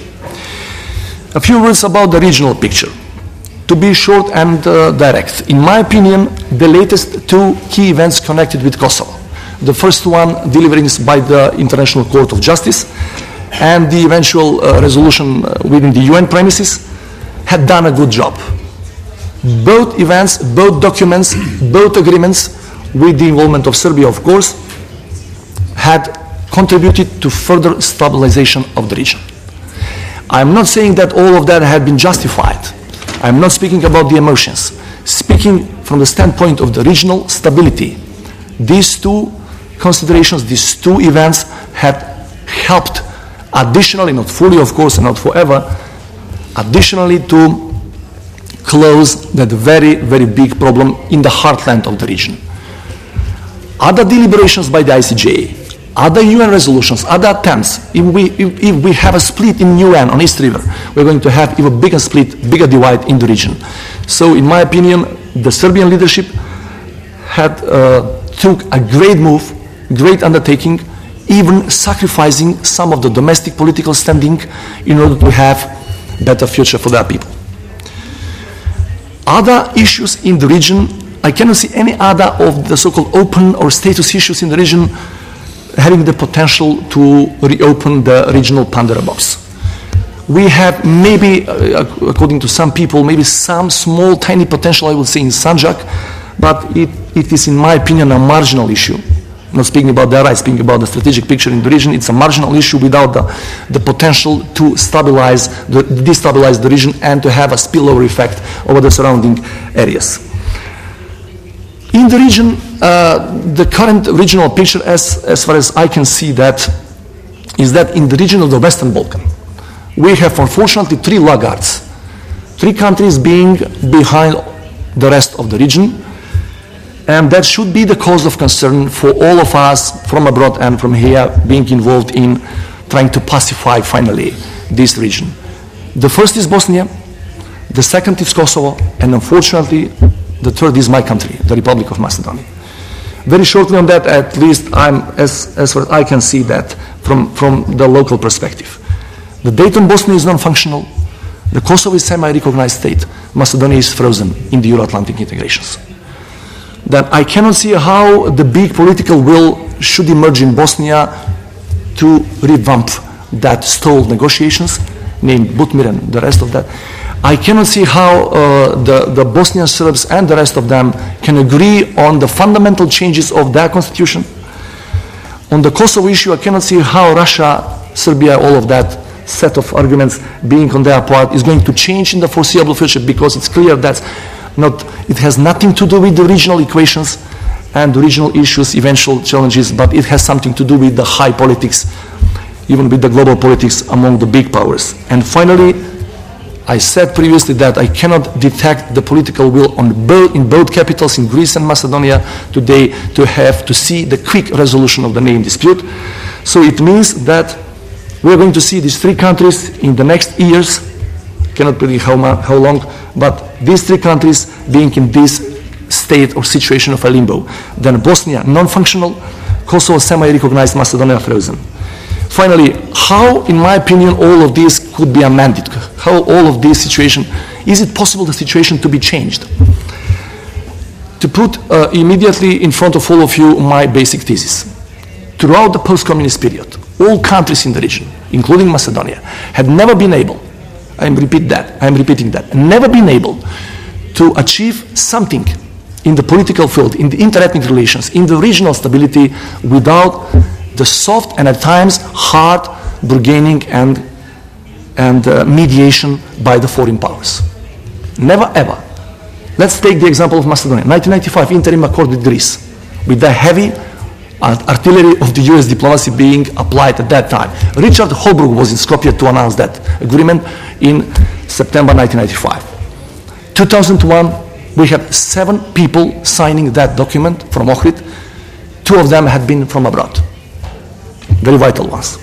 A few words about the regional picture. To be short and uh, direct, in my opinion, the latest two key events connected with Kosovo. The first one, deliverance by the International Court of Justice, and the eventual uh, resolution uh, within the U N premises, had done a good job. Both events, both documents, both agreements, with the involvement of Serbia, of course, had contributed to further stabilization of the region. I'm not saying that all of that had been justified. I'm not speaking about the emotions. Speaking from the standpoint of the regional stability, these two considerations, these two events had helped additionally, not fully of course and not forever, additionally to close that very, very big problem in the heartland of the region. Other deliberations by the I C J, other U N resolutions, other attempts, if we, if, if we have a split in U N on East River, we're going to have even bigger split, bigger divide in the region. So in my opinion, the Serbian leadership had uh, took a great move, great undertaking, even sacrificing some of the domestic political standing in order to have better future for their people. Other issues in the region, I cannot see any other of the so-called open or status issues in the region having the potential to reopen the regional Pandora box. We have maybe, uh, according to some people, maybe some small, tiny potential, I would say, in Sanjak, but it, it is, in my opinion, a marginal issue. I'm not speaking about that, I'm speaking about the strategic picture in the region. It's a marginal issue without the, the potential to stabilize, the, destabilize the region and to have a spillover effect over the surrounding areas. In the region, uh, the current regional picture, as, as far as I can see that, is that in the region of the Western Balkan, we have unfortunately three laggards, three countries being behind the rest of the region, and that should be the cause of concern for all of us from abroad and from here being involved in trying to pacify finally this region. The first is Bosnia, the second is Kosovo, and unfortunately, the third is my country, the Republic of Macedonia. Very shortly on that, at least I'm, as, as far as I can see that from, from the local perspective. The Dayton Bosnia is non-functional, the Kosovo is semi-recognized state, Macedonia is frozen in the Euro-Atlantic integrations. Then I cannot see how the big political will should emerge in Bosnia to revamp that stalled negotiations, named Butmir and the rest of that. I cannot see how uh, the, the Bosnian Serbs and the rest of them can agree on the fundamental changes of their constitution. On the Kosovo issue, I cannot see how Russia, Serbia, all of that set of arguments being on their part is going to change in the foreseeable future, because it's clear that not, it has nothing to do with the regional equations and the regional issues, eventual challenges, but it has something to do with the high politics, even with the global politics among the big powers. And finally, I said previously that I cannot detect the political will on both, in both capitals, in Greece and Macedonia today, to have to see the quick resolution of the name dispute. So it means that we're going to see these three countries in the next years, cannot predict how, how long, but these three countries being in this state or situation of a limbo. Then Bosnia, non-functional, Kosovo, semi-recognized, Macedonia, frozen. Finally, how, in my opinion, all of this could be amended? How all of this situation, is it possible the situation to be changed? To put uh, immediately in front of all of you my basic thesis. Throughout the post-communist period, all countries in the region, including Macedonia, had never been able, I repeat that, I'm repeating that, never been able to achieve something in the political field, in the inter-ethnic relations, in the regional stability, without the soft and at times hard bargaining and, and uh, mediation by the foreign powers. Never ever. Let's take the example of Macedonia. nineteen ninety-five interim accord with Greece, with the heavy artillery of the U S diplomacy being applied at that time. Richard Holbrooke was in Skopje to announce that agreement in September nineteen ninety-five. two thousand one, we had seven people signing that document from Ohrid. Two of them had been from abroad. Very vital ones.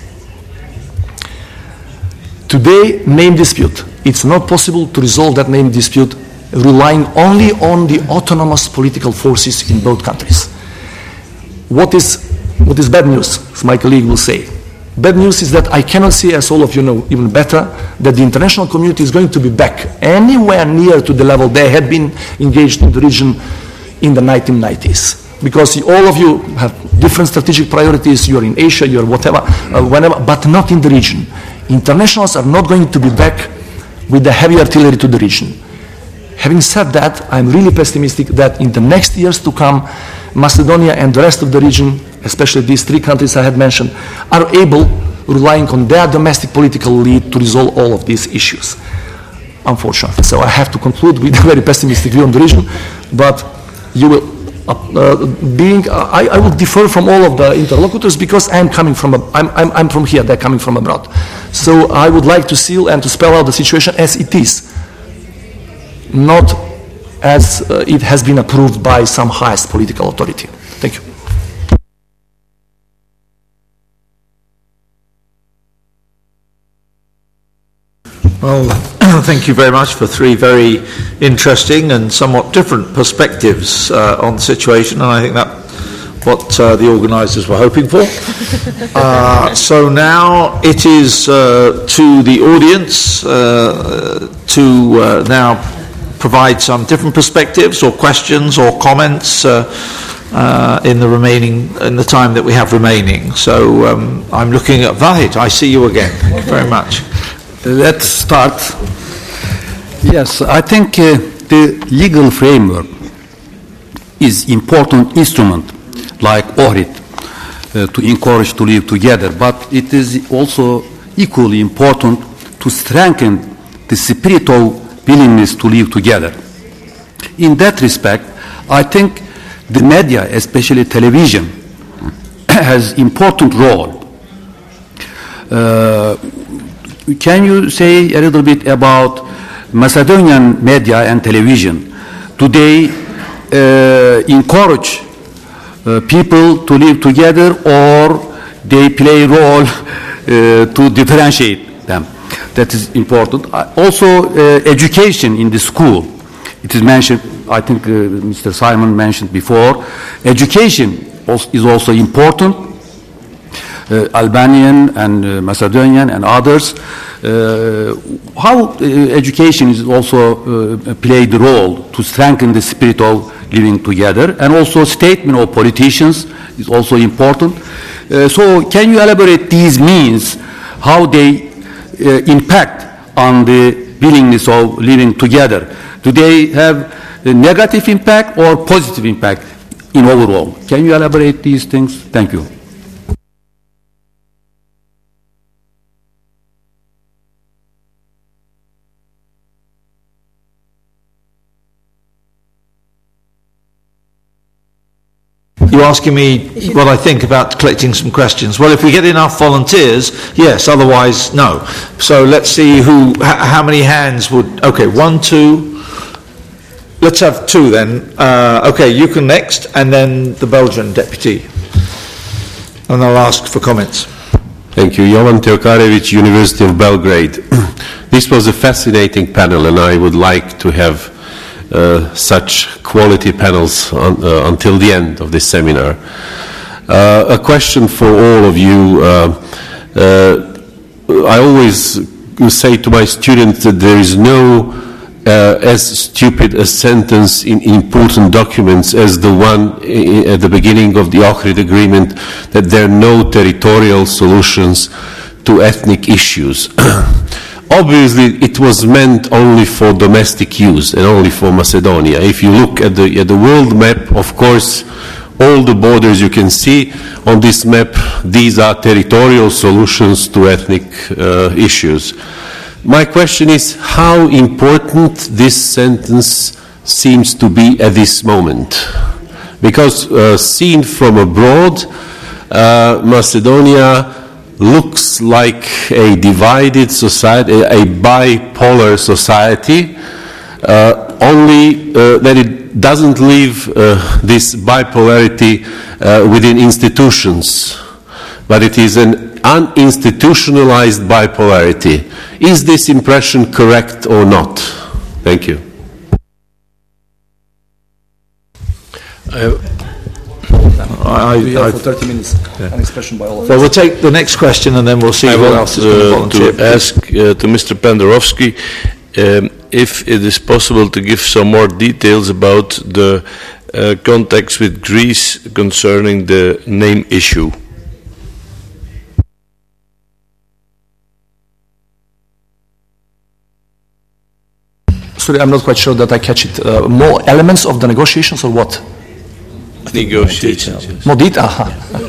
Today, name dispute. It's not possible to resolve that name dispute relying only on the autonomous political forces in both countries. What is, what is bad news, as my colleague will say? Bad news is that I cannot see, as all of you know even better, that the international community is going to be back anywhere near to the level they had been engaged in the region in the nineteen nineties. Because all of you have different strategic priorities, you're in Asia, you're whatever, uh, whenever, but not in the region. Internationals are not going to be back with the heavy artillery to the region. Having said that, I'm really pessimistic that in the next years to come, Macedonia and the rest of the region, especially these three countries I had mentioned, are able, relying on their domestic political lead, to resolve all of these issues. Unfortunately. So I have to conclude with a very pessimistic view on the region, but you will, uh, uh, being, uh, I, I will differ from all of the interlocutors because I'm coming from, a, I'm, I'm, I'm from here, they're coming from abroad. So I would like to seal and to spell out the situation as it is, not as uh, it has been approved by some highest political authority. Thank you. Well, thank you very much for three very interesting and somewhat different perspectives uh, on the situation, and I think that what uh, the organisers were hoping for. Uh, so now it is uh, to the audience uh, to uh, now provide some different perspectives or questions or comments uh, uh, in the remaining in the time that we have remaining. So um, I'm looking at Vahid. I see you again. Thank you very much. Let's start. Yes, I think uh, the legal framework is important instrument like Ohrid uh, to encourage to live together, but it is also equally important to strengthen the spirit of willingness to live together. In that respect, I think the media, especially television, has important role. Uh, Can you say a little bit about Macedonian media and television? Do they uh, encourage uh, people to live together, or they play a role uh, to differentiate them? that is important. Uh, also, uh, education in the school. It is mentioned, I think uh, Mister Simon mentioned before, education is also important. Uh, Albanian and uh, Macedonian and others. Uh, how uh, education is also uh, played the role to strengthen the spirit of living together, and also statement of politicians is also important. Uh, so can you elaborate these means, how they uh, impact on the willingness of living together? Do they have a negative impact or positive impact in overall? Can you elaborate these things? Thank you. You're asking me what I think about collecting some questions. Well, if we get enough volunteers, yes, otherwise, no. So let's see who, h- how many hands would, okay, one, two, let's have two then. Uh, okay, you can next, and then the Belgian deputy. And I'll ask for comments. Thank you. Jovan Teokarevic, University of Belgrade. This was a fascinating panel, and I would like to have Uh, such quality panels on, uh, until the end of this seminar. Uh, a question for all of you. Uh, uh, I always say to my students that there is no uh, as stupid a sentence in important documents as the one I- at the beginning of the Ohrid Agreement, that there are no territorial solutions to ethnic issues. Obviously, it was meant only for domestic use and only for Macedonia. If you look at the, at the world map, of course, all the borders you can see on this map, these are territorial solutions to ethnic uh, issues. My question is how important this sentence seems to be at this moment. Because uh, seen from abroad, uh, Macedonia looks like a divided society, a bipolar society, uh, only uh, that it doesn't leave uh, this bipolarity uh, within institutions, but it is an uninstitutionalized bipolarity. Is this impression correct or not? Thank you. I, We I, have for thirty minutes an expression by all of well, us. we'll take the next question and then we'll see I who want else is going to uh, volunteer. to ask uh, to Mister Penderovsky um, if it is possible to give some more details about the uh, context with Greece concerning the name issue. Sorry, I'm not quite sure that I catch it. Uh, more elements of the negotiations or what? Negotiations. More detail. Aha.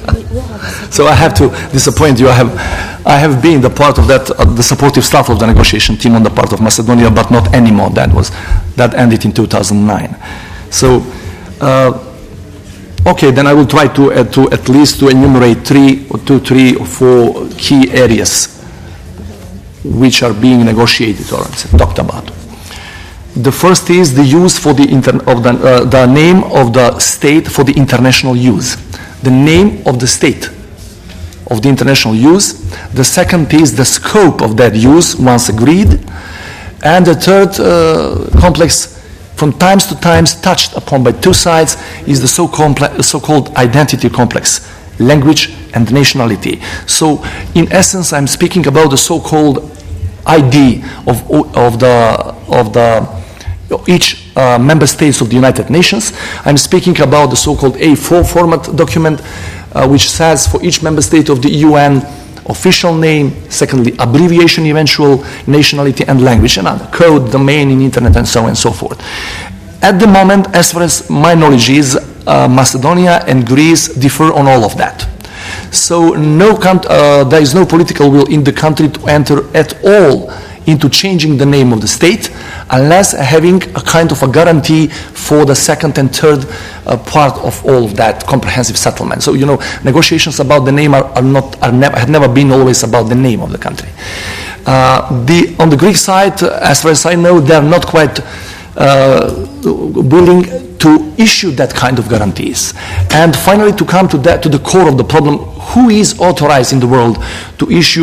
So I have to disappoint you. I have, I have been the part of that, uh, the supportive staff of the negotiation team on the part of Macedonia, but not anymore. That was, that ended in two thousand nine. So, uh, okay, then I will try to uh, to at least to enumerate three or two, three or four key areas which are being negotiated or talked about. The first is the use for the, inter- of the, uh, the name of the state for the international use. The name of the state of the international use. The second is the scope of that use once agreed. And the third uh, complex, from times to times touched upon by two sides, is the so complex, so-called identity complex, language and nationality. So in essence, I'm speaking about the so-called I D of, of the, of the each uh, member states of the United Nations. I'm speaking about the so-called A four format document, uh, which says for each member state of the U N official name, secondly abbreviation, eventual nationality and language, and other code, domain in internet, and so on and so forth. At the moment, as far as my knowledge is, uh, Macedonia and Greece differ on all of that. So no, uh, there is no political will in the country to enter at all into changing the name of the state, unless having a kind of a guarantee for the second and third uh, part of all of that comprehensive settlement. So, you know, negotiations about the name are, are not, are never, have never been always about the name of the country. Uh, the, on the Greek side, as far as I know, they are not quite uh, willing to issue that kind of guarantees. And finally, to come to that, to the core of the problem, who is authorized in the world to issue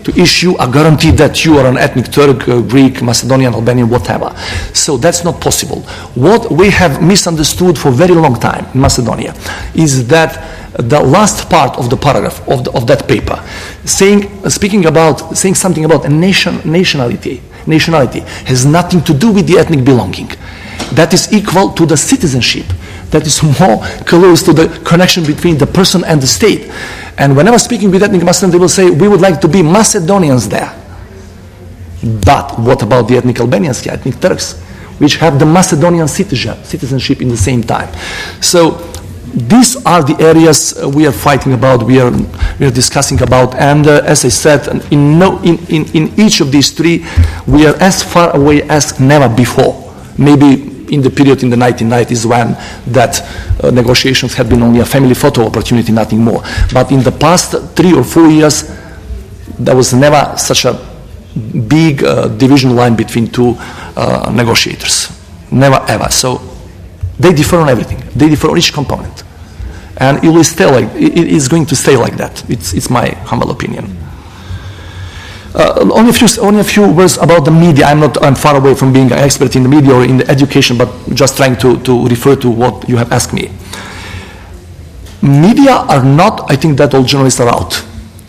to issue a guarantee that you are an ethnic Turk, uh, Greek, Macedonian, Albanian, whatever. So that's not possible. What we have misunderstood for a very long time in Macedonia is that the last part of the paragraph of, the, of that paper, saying, speaking about, saying something about a nation, nationality, nationality has nothing to do with the ethnic belonging. That is equal to the citizenship. That is more close to the connection between the person and the state. And whenever speaking with ethnic Macedonians, they will say, we would like to be Macedonians there. But what about the ethnic Albanians, the ethnic Turks, which have the Macedonian citizenship in the same time? So these are the areas we are fighting about, we are, we are discussing about, and uh, as I said, in, no, in, in, in each of these three, we are as far away as never before. Maybe in the period in the nineteen nineties when that uh, negotiations had been only a family photo opportunity, nothing more. But in the past three or four years, there was never such a big uh, division line between two uh, negotiators. Never ever. So they differ on everything. They differ on each component. And it will stay like, it is going to stay like that. It's, it's my humble opinion. Uh, only, a few, only a few words about the media. I'm not, I'm far away from being an expert in the media or in the education, but just trying to, to refer to what you have asked me. Media are not, I think that all journalists are out.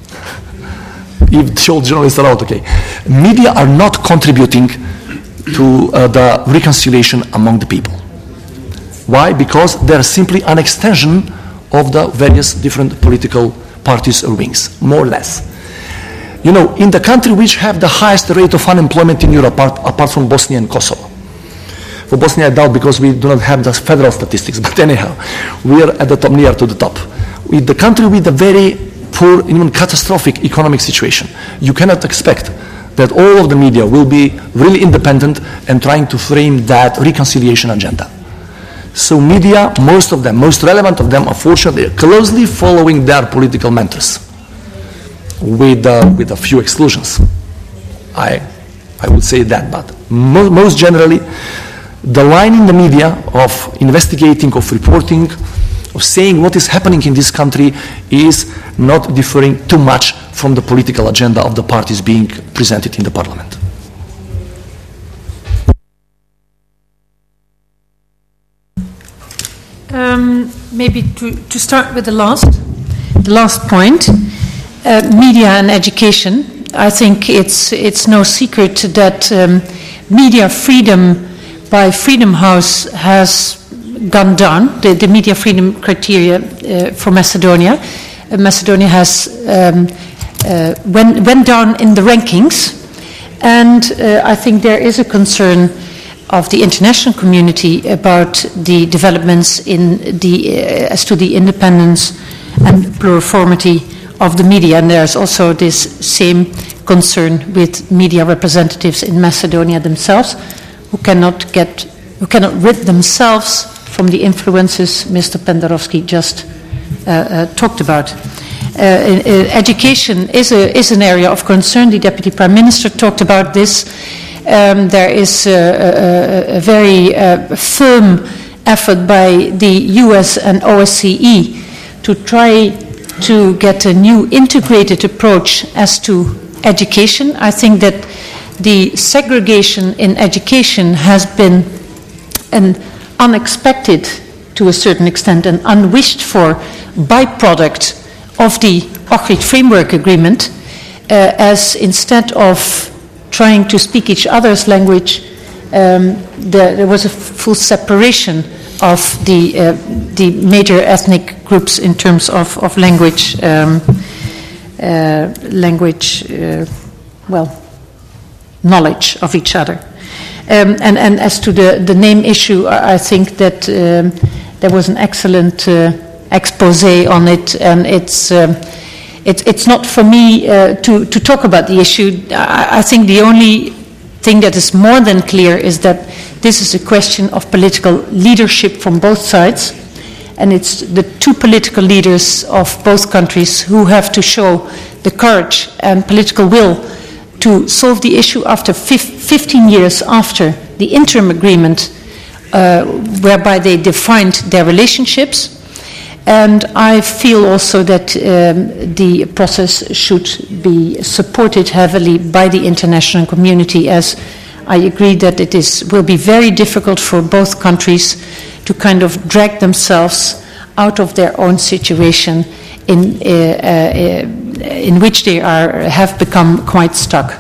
If all journalists are out, okay. Media are not contributing to uh, the reconciliation among the people. Why? Because they're simply an extension of the various different political parties or wings, more or less. You know, in the country which have the highest rate of unemployment in Europe, apart, apart from Bosnia and Kosovo. For Bosnia, I doubt because we do not have the federal statistics, but anyhow, we are at the top, near to the top. With the country with a very poor, even catastrophic economic situation, you cannot expect that all of the media will be really independent and trying to frame that reconciliation agenda. So media, most of them, most relevant of them, unfortunately, are closely following their political mentors, with uh, with a few exclusions. I I would say that, but mo most generally, the line in the media of investigating, of reporting, of saying what is happening in this country is not differing too much from the political agenda of the parties being presented in the parliament. Um, maybe to, to start with the last, the last point, uh, media and education. I think it's it's no secret that um, media freedom by Freedom House has gone down. The, the media freedom criteria uh, for Macedonia, uh, Macedonia has um, uh, went went down in the rankings, and uh, I think there is a concern of the international community about the developments in the uh, as to the independence and pluriformity of the media, and there's also this same concern with media representatives in Macedonia themselves, who cannot get, who cannot rid themselves from the influences Mister Pendarovski just uh, uh, talked about. Uh, uh, education is a is an area of concern. The Deputy Prime Minister talked about this. Um, there is a, a, a very uh, firm effort by the U S and O S C E to try to get a new integrated approach as to education. I think that the segregation in education has been an unexpected, to a certain extent, an unwished for byproduct of the Ohrid Framework Agreement, uh, as instead of trying to speak each other's language, um, the, there was a full separation of the uh, the major ethnic groups in terms of, of language, um, uh, language, uh, well, knowledge of each other. Um, and, and as to the, the name issue, I think that um, there was an excellent uh, expose on it, and it's um, It, it's not for me uh, to, to talk about the issue. I, I think the only thing that is more than clear is that this is a question of political leadership from both sides, and it's the two political leaders of both countries who have to show the courage and political will to solve the issue after fifteen years after the interim agreement, uh, whereby they defined their relationships. And I feel also that um, the process should be supported heavily by the international community, as I agree that it is will be very difficult for both countries to kind of drag themselves out of their own situation in uh, uh, in which they are have become quite stuck.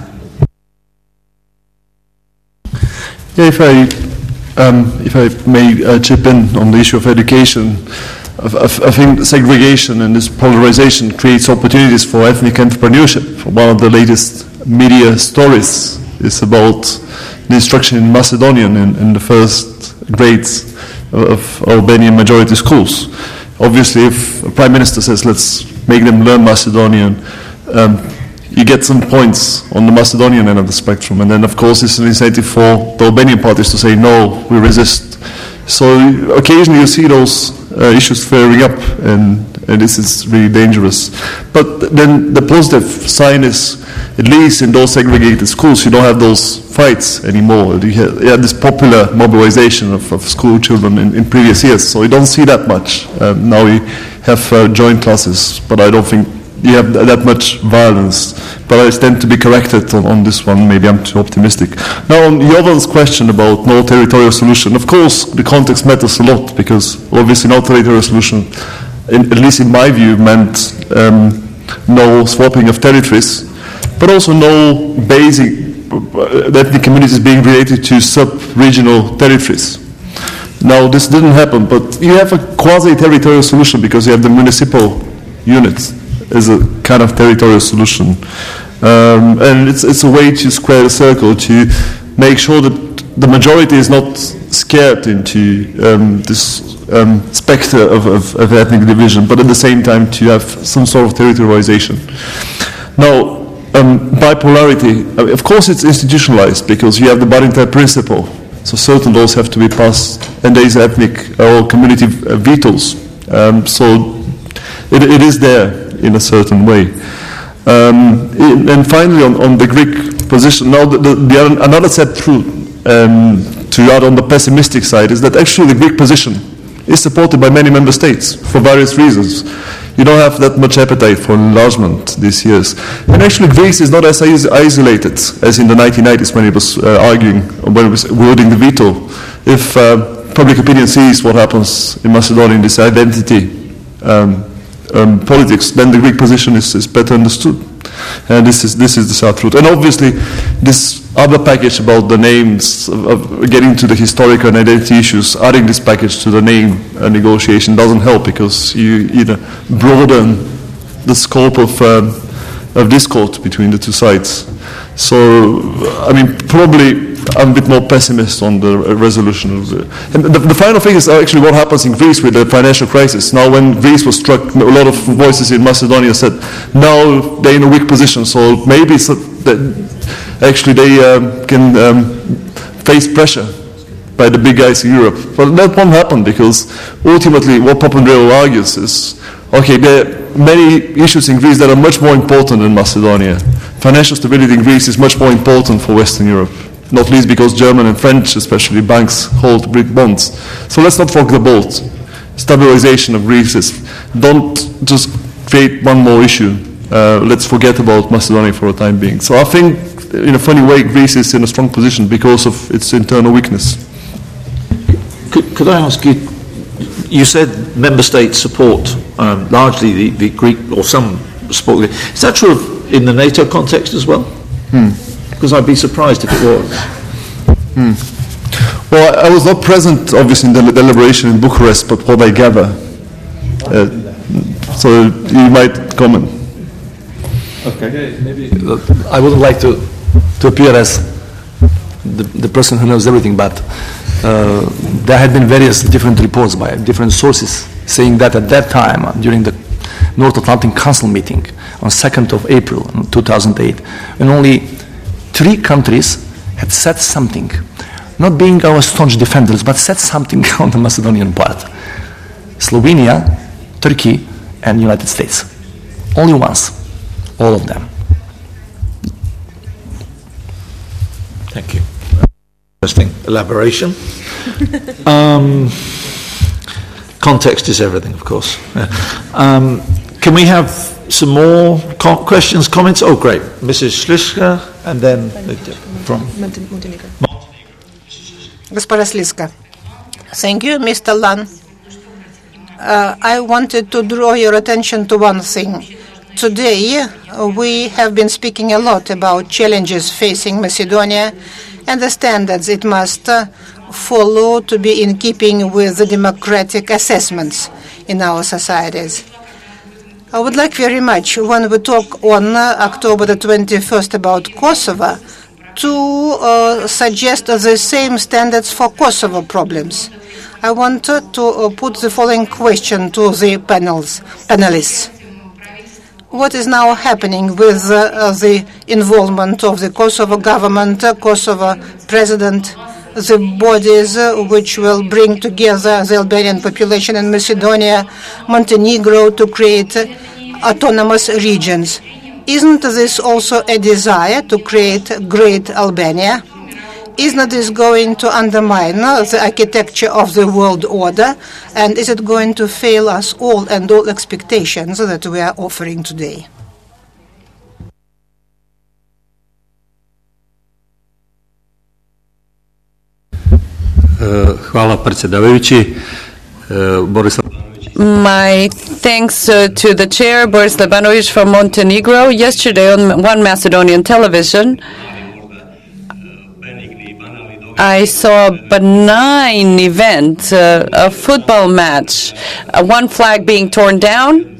Yeah, if I um, if I may uh, chip in on the issue of education, I, I, I think segregation and this polarization creates opportunities for ethnic entrepreneurship. One of the latest media stories is about the instruction in Macedonian in, in the first grades of Albanian majority schools. Obviously, if a prime minister says, let's make them learn Macedonian, um, you get some points on the Macedonian end of the spectrum. And then, of course, it's an incentive for the Albanian parties to say, no, we resist. So occasionally you see those uh, issues flaring up, and, and this is really dangerous. But then the positive sign is, at least in those segregated schools, you don't have those fights anymore. You had, you had this popular mobilization of, of school children in, in previous years, so you don't see that much. Um, now we have uh, joint classes, but I don't think you have th- that much violence. But I stand to be corrected on, on this one. Maybe I'm too optimistic. Now, on Jovan's question about no territorial solution, of course, the context matters a lot, because obviously no territorial solution, in, at least in my view, meant um, no swapping of territories, but also no basic ethnic communities being related to sub-regional territories. Now, this didn't happen, but you have a quasi-territorial solution because you have the municipal units as a kind of territorial solution. Um, and it's, it's a way to square the circle, to make sure that the majority is not scared into um, this um, specter of, of, of ethnic division, but at the same time to have some sort of territorialization. Now, Um, bipolarity, uh, of course it's institutionalized because you have the Barrington principle, so certain laws have to be passed, and there is ethnic or community uh, vetoes, um, so it, it is there in a certain way. Um, in, and finally on, on the Greek position, now the, the, the other, another sad truth um, to add on the pessimistic side is that actually the Greek position is supported by many member states for various reasons. You don't have that much appetite for enlargement these years. And actually Greece is not as is- isolated as in the nineteen nineties when it was uh, arguing, when it was wielding the veto. If uh, public opinion sees what happens in Macedonia in this identity um, um, politics, then the Greek position is, is better understood. And this is this is the sad truth. And obviously this other package about the names, of, of getting to the historical and identity issues, adding this package to the name uh, negotiation doesn't help, because you either broaden the scope of, um, of discord between the two sides. So, I mean, probably I'm a bit more pessimist on the uh, resolution of the... And the, the final thing is actually what happens in Greece with the financial crisis. Now, when Greece was struck, a lot of voices in Macedonia said, now they're in a weak position, so maybe it's a, that actually they um, can um, face pressure by the big guys in Europe. But that won't happen, because ultimately what Papandreou argues is, okay, there are many issues in Greece that are much more important than Macedonia. Financial stability in Greece is much more important for Western Europe, not least because German and French, especially banks, hold Greek bonds. So let's not rock the boat. Stabilization of Greece is, don't just create one more issue. Uh, let's forget about Macedonia for a time being. So I think, in a funny way, Greece is in a strong position because of its internal weakness. Could, could I ask you, you said member states support um, largely the, the Greek, or some support. Is that true of, in the NATO context as well? Hmm. Because I'd be surprised if it was. Hmm. Well, I was not present, obviously, in the deliberation in Bucharest, but what I gather. Uh, so you might comment. Okay. Maybe uh, I wouldn't like to, to appear as the, the person who knows everything, but uh, there had been various different reports by different sources saying that at that time, uh, during the North Atlantic Council meeting on second of April two thousand eight, and only three countries had said something, not being our staunch defenders, but said something on the Macedonian part. Slovenia, Turkey, and United States. Only once. All of them. Thank you. Interesting elaboration. um, context is everything, of course. Yeah. Um, can we have some more co- questions, comments? Oh, great. Missus Slizka, and then from Montenegro. Госпожа Слизка. Thank you, Mister Lan. Uh, I wanted to draw your attention to one thing. Today, uh, we have been speaking a lot about challenges facing Macedonia and the standards it must uh, follow to be in keeping with the democratic assessments in our societies. I would like very much, when we talk on uh, October the twenty-first about Kosovo, to uh, suggest the same standards for Kosovo problems. I want uh, to uh, put the following question to the panels, panelists. What is now happening with uh, uh, the involvement of the Kosovo government, uh, Kosovo president, the bodies uh, which will bring together the Albanian population in Macedonia, Montenegro, to create uh, autonomous regions? Isn't this also a desire to create great Albania? Isn't this going to undermine uh, the architecture of the world order? And is it going to fail us all and all expectations that we are offering today? Hvala predsjedavajući. Boris. My thanks uh, to the chair, Boris Labanovic from Montenegro. Yesterday on One Macedonian television, I saw a benign event, uh, a football match, uh, one flag being torn down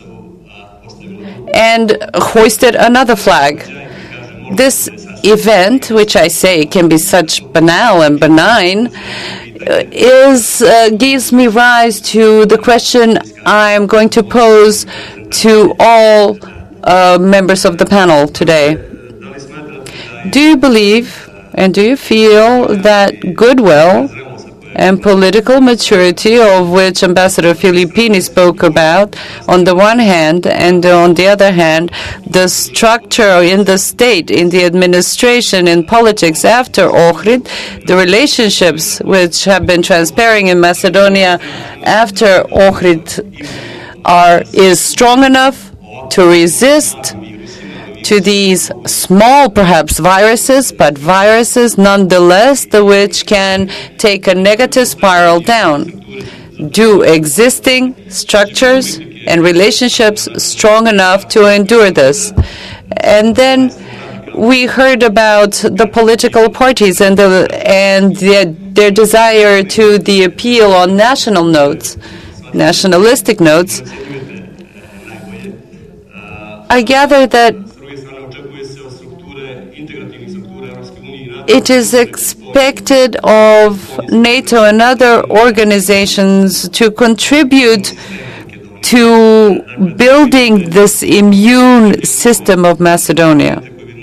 and hoisted another flag. This event, which I say can be such banal and benign, uh, is uh, gives me rise to the question I'm going to pose to all uh, members of the panel today. Do you believe and do you feel that goodwill and political maturity, of which Ambassador Filippini spoke about, on the one hand, and on the other hand, the structure in the state, in the administration, in politics after Ohrid, the relationships which have been transpiring in Macedonia after Ohrid are is strong enough to resist to these small, perhaps, viruses, but viruses nonetheless, the which can take a negative spiral down. Do existing structures and relationships strong enough to endure this? And then we heard about the political parties and the, and the, their desire to the appeal on national notes, nationalistic notes. I gather that it is expected of NATO and other organizations to contribute to building this immune system of Macedonia.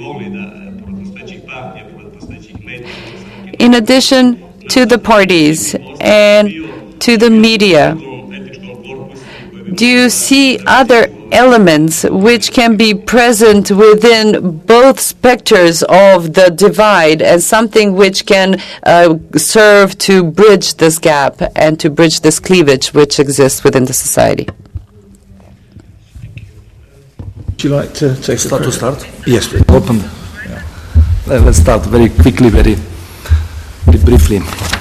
In addition to the parties and to the media, do you see other elements which can be present within both specters of the divide as something which can uh, serve to bridge this gap and to bridge this cleavage which exists within the society? Would you like to take Start to start? Yes, please. Open. Yeah. Let's start very quickly, very, very briefly.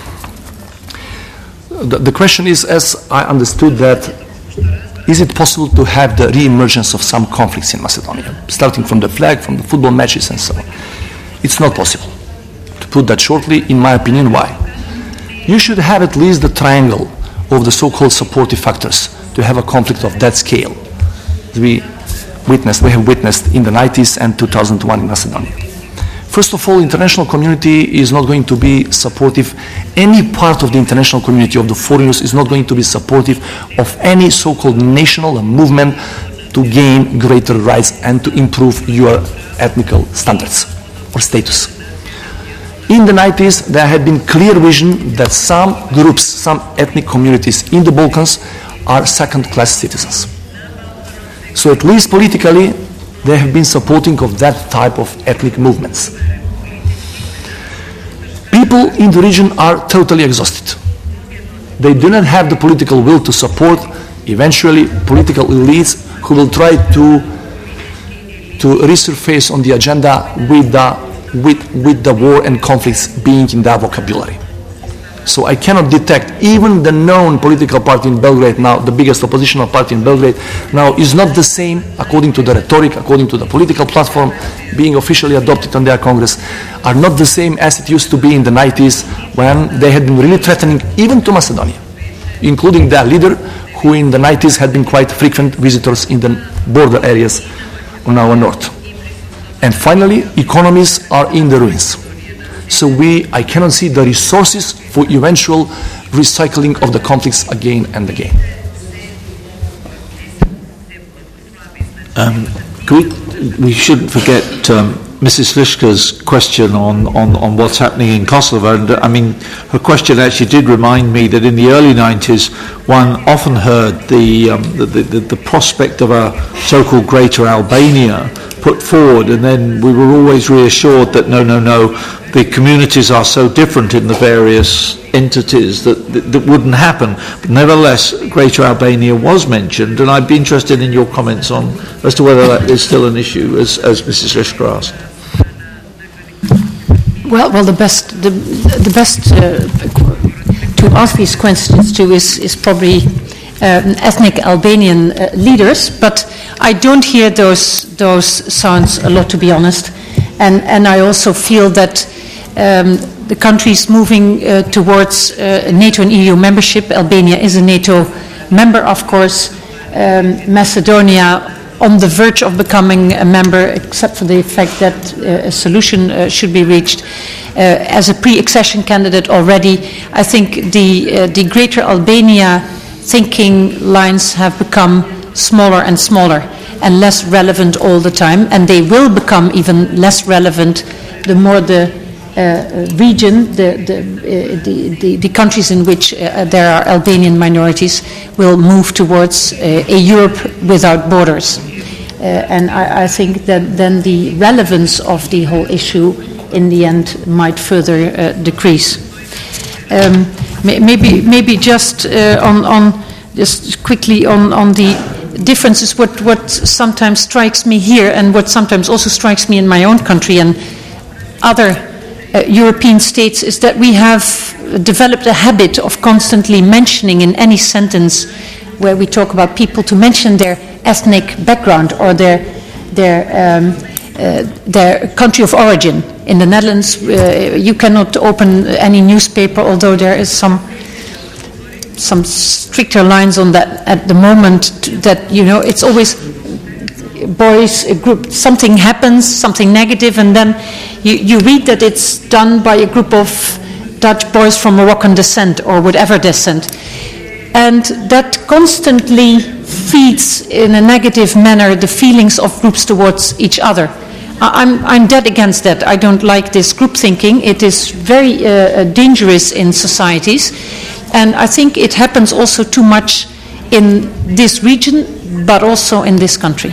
The, the question is, as I understood that, is it possible to have the re-emergence of some conflicts in Macedonia, starting from the flag, from the football matches and so on? It's not possible. To put that shortly, in my opinion, why? You should have at least the triangle of the so-called supportive factors to have a conflict of that scale. We witnessed, we have witnessed in the nineties and two thousand one in Macedonia. First of all, international community is not going to be supportive. Any part of the international community of the foreigners is not going to be supportive of any so-called national movement to gain greater rights and to improve your ethnical standards or status. In the nineties, there had been clear vision that some groups, some ethnic communities in the Balkans are second-class citizens. So at least politically, they have been supporting of that type of ethnic movements. People in the region are totally exhausted. they do not have the political will to support eventually political elites who will try to to resurface on the agenda with the with with the war and conflicts being in their vocabulary. So I cannot detect even the known political party in Belgrade now, the biggest oppositional party in Belgrade now, is not the same according to the rhetoric, according to the political platform being officially adopted on their Congress, are not the same as it used to be in the nineties when they had been really threatening even to Macedonia, including their leader, who in the nineties had been quite frequent visitors in the border areas on our north. And finally, economies are in the ruins. So we, I cannot see the resources for eventual recycling of the conflicts again and again. Um, we, we shouldn't forget um, Missus Lishka's question on, on, on what's happening in Kosovo. And I mean, her question actually did remind me that in the early nineties, one often heard the, um, the, the, the prospect of a so-called Greater Albania put forward, and then we were always reassured that no, no, no, the communities are so different in the various entities that that, that wouldn't happen. But nevertheless, Greater Albania was mentioned, and I'd be interested in your comments on as to whether that is still an issue, as, as Missus Lishka asked. Well, well, the best, the, the best uh, to ask these questions to is, is probably um, ethnic Albanian uh, leaders, but I don't hear those those sounds a lot, to be honest, and and I also feel that um, the countries moving uh, towards uh, NATO and E U membership. Albania is a NATO member, of course. Um, Macedonia on the verge of becoming a member, except for the fact that uh, a solution uh, should be reached. Uh, as a pre-accession candidate already, I think the uh, the Greater Albania thinking lines have become smaller and smaller and less relevant all the time, and they will become even less relevant the more the uh, region, the the, uh, the the the countries in which uh, there are Albanian minorities will move towards uh, a Europe without borders. Uh, and I, I think that then the relevance of the whole issue in the end might further uh, decrease. Um, maybe maybe just uh, on, on just quickly on, on the differences, what, what sometimes strikes me here and what sometimes also strikes me in my own country and other uh, European states is that we have developed a habit of constantly mentioning in any sentence where we talk about people to mention their ethnic background or their their um, uh, their country of origin. In the Netherlands, uh, you cannot open any newspaper, although there is some some stricter lines on that at the moment. That you know, it's always boys a group. Something happens, something negative, and then you, you read that it's done by a group of Dutch boys from Moroccan descent or whatever descent. And that constantly feeds in a negative manner the feelings of groups towards each other. I'm, I'm dead against that. I don't like this group thinking. It is very uh, dangerous in societies. And I think it happens also too much in this region, but also in this country.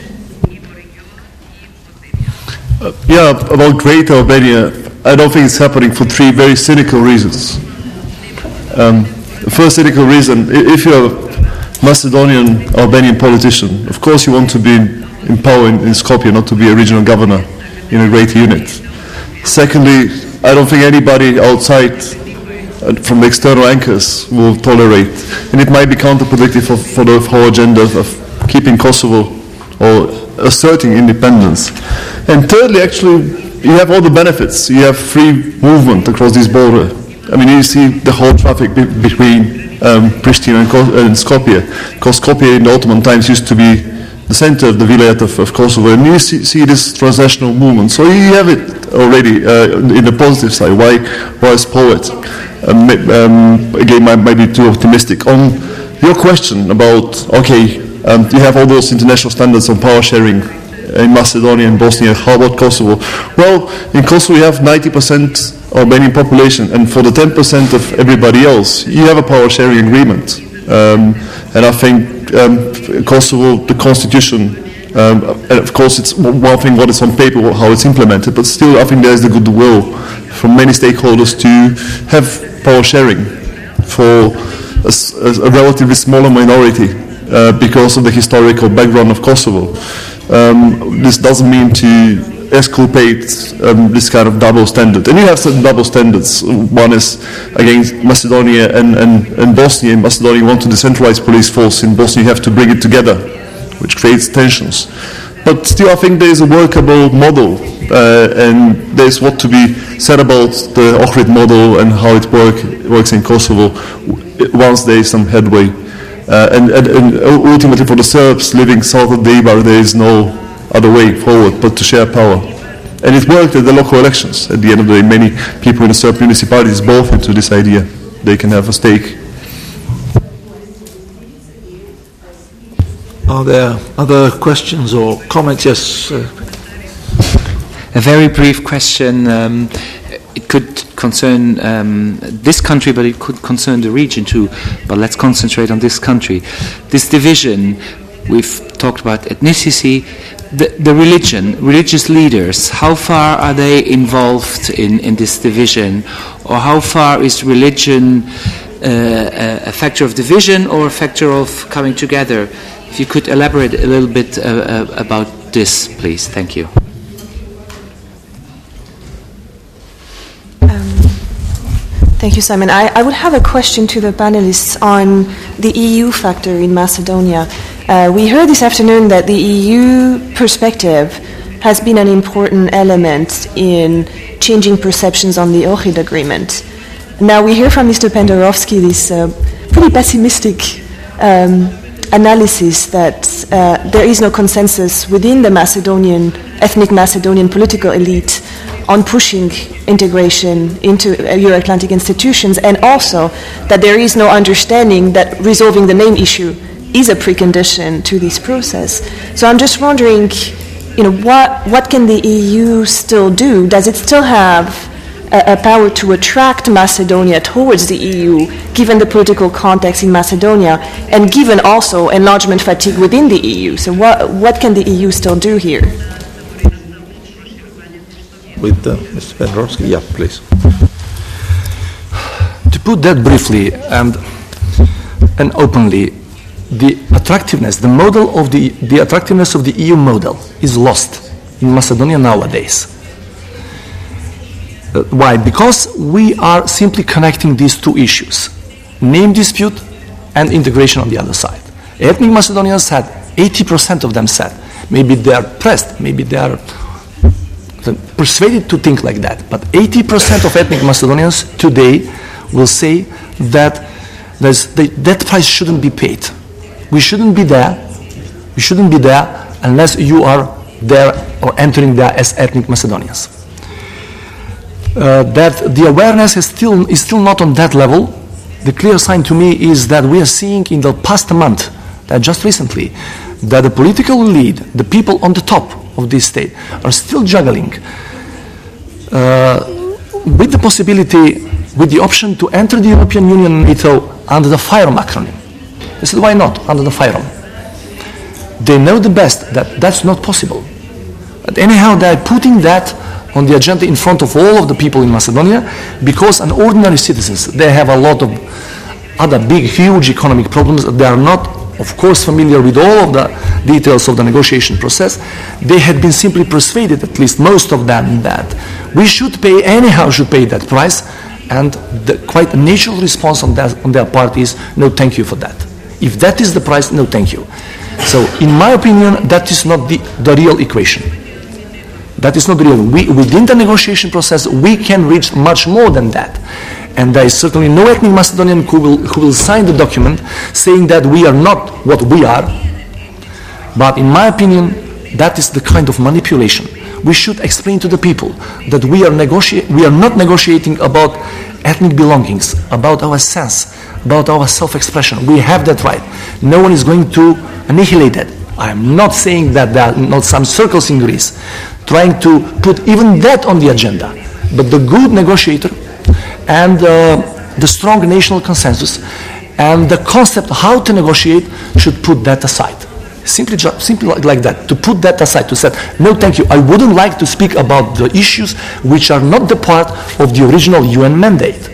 Uh, yeah, about Greater Albania, I don't think it's happening for three very cynical reasons. Um, The first cynical reason, if you're a Macedonian Albanian politician, of course you want to be in power in, in Skopje, not to be a regional governor in a great unit. Secondly, I don't think anybody outside uh, from the external anchors will tolerate, and it might be counterproductive for, for the whole agenda of, of keeping Kosovo or asserting independence. And thirdly, actually, you have all the benefits. You have free movement across this border. I mean, you see the whole traffic be between um, Pristina and, Ko and Skopje, because Skopje in the Ottoman times used to be the center of the vilayet of, of Kosovo, and you see, see this transnational movement. So you have it already uh, in the positive side. Why, why is poet? Um, um, again, might, might be too optimistic. On your question about, okay, um, you have all those international standards on power sharing in Macedonia and Bosnia, how about Kosovo? Well, in Kosovo you have ninety percent Albanian population, and for the ten percent of everybody else, you have a power sharing agreement. Um, and I think um, Kosovo, the constitution, um, and of course it's one thing what is on paper, how it's implemented, but still I think there's the goodwill from many stakeholders to have power sharing. for a, a relatively smaller minority uh, because of the historical background of Kosovo. Um, this doesn't mean to exculpate um, this kind of double standard. And you have certain double standards. One is against Macedonia and, and, and Bosnia. In Macedonia, you want to decentralize police force. In Bosnia, you have to bring it together, which creates tensions. But still, I think there is a workable model, uh, and there's what to be said about the Ohrid model and how it work, works in Kosovo once there is some headway. Uh, and, and, and ultimately, for the Serbs living south of the Ibar, there is no other way forward but to share power. And it worked at the local elections. At the end of the day, many people in the Serb municipalities bought into this idea. They can have a stake. Are there other questions or comments? Yes. Uh, A very brief question. Um, it could concern um, this country, but it could concern the region too. But let's concentrate on this country. This division, we've talked about ethnicity, the, the religion, religious leaders, how far are they involved in, in this division? Or how far is religion uh, a factor of division or a factor of coming together? If you could elaborate a little bit uh, uh, about this, please. Thank you. Um, thank you, Simon. I, I would have a question to the panelists on the E U factor in Macedonia. Uh, we heard this afternoon that the E U perspective has been an important element in changing perceptions on the Ohrid Agreement. Now we hear from Mister Pendarovski this uh, pretty pessimistic um, analysis that uh, there is no consensus within the Macedonian, ethnic Macedonian political elite on pushing integration into uh, Euro-Atlantic institutions, and also that there is no understanding that resolving the name issue is a precondition to this process. So I'm just wondering, you know, what what can the E U still do? Does it still have a, a power to attract Macedonia towards the E U, given the political context in Macedonia, and given also enlargement fatigue within the E U? So what what can the E U still do here? With uh, Mister Pendarovski, yeah, please. To put that briefly and and openly, the attractiveness, the model of the, the attractiveness of the E U model is lost in Macedonia nowadays. Uh, why? Because we are simply connecting these two issues, name dispute and integration on the other side. Ethnic Macedonians said, eighty percent of them said, maybe they are pressed, maybe they are persuaded to think like that, but eighty percent of ethnic Macedonians today will say that there's, the, that price shouldn't be paid. We shouldn't be there. We shouldn't be there unless you are there or entering there as ethnic Macedonians. Uh, that the awareness is still is still not on that level. The clear sign to me is that we are seeing in the past month, that just recently, that the political elite, the people on the top of this state, are still juggling uh, with the possibility, with the option to enter the European Union and NATO under the FYROM acronym. They said, why not, under the FYROM? They know the best that that's not possible. But anyhow, they're putting that on the agenda in front of all of the people in Macedonia, because an ordinary citizens, they have a lot of other big, huge economic problems. They are not, of course, familiar with all of the details of the negotiation process. They had been simply persuaded, at least most of them, that we should pay, anyhow should pay that price, and the quite natural response on, that, on their part is, no, thank you for that. If that is the price, no, thank you. So, in my opinion, that is not the, the real equation. That is not real. We, within the negotiation process, we can reach much more than that. And there is certainly no ethnic Macedonian who will, who will sign the document saying that we are not what we are. But in my opinion, that is the kind of manipulation. We should explain to the people that we are, negoti- we are not negotiating about ethnic belongings, about our sense, about our self-expression. We have that right. No one is going to annihilate that. I am not saying that there are not some circles in Greece trying to put even that on the agenda. But the good negotiator and uh, the strong national consensus and the concept how to negotiate should put that aside. Simply, simply like that, to put that aside, to say, no, thank you, I wouldn't like to speak about the issues which are not the part of the original U N mandate.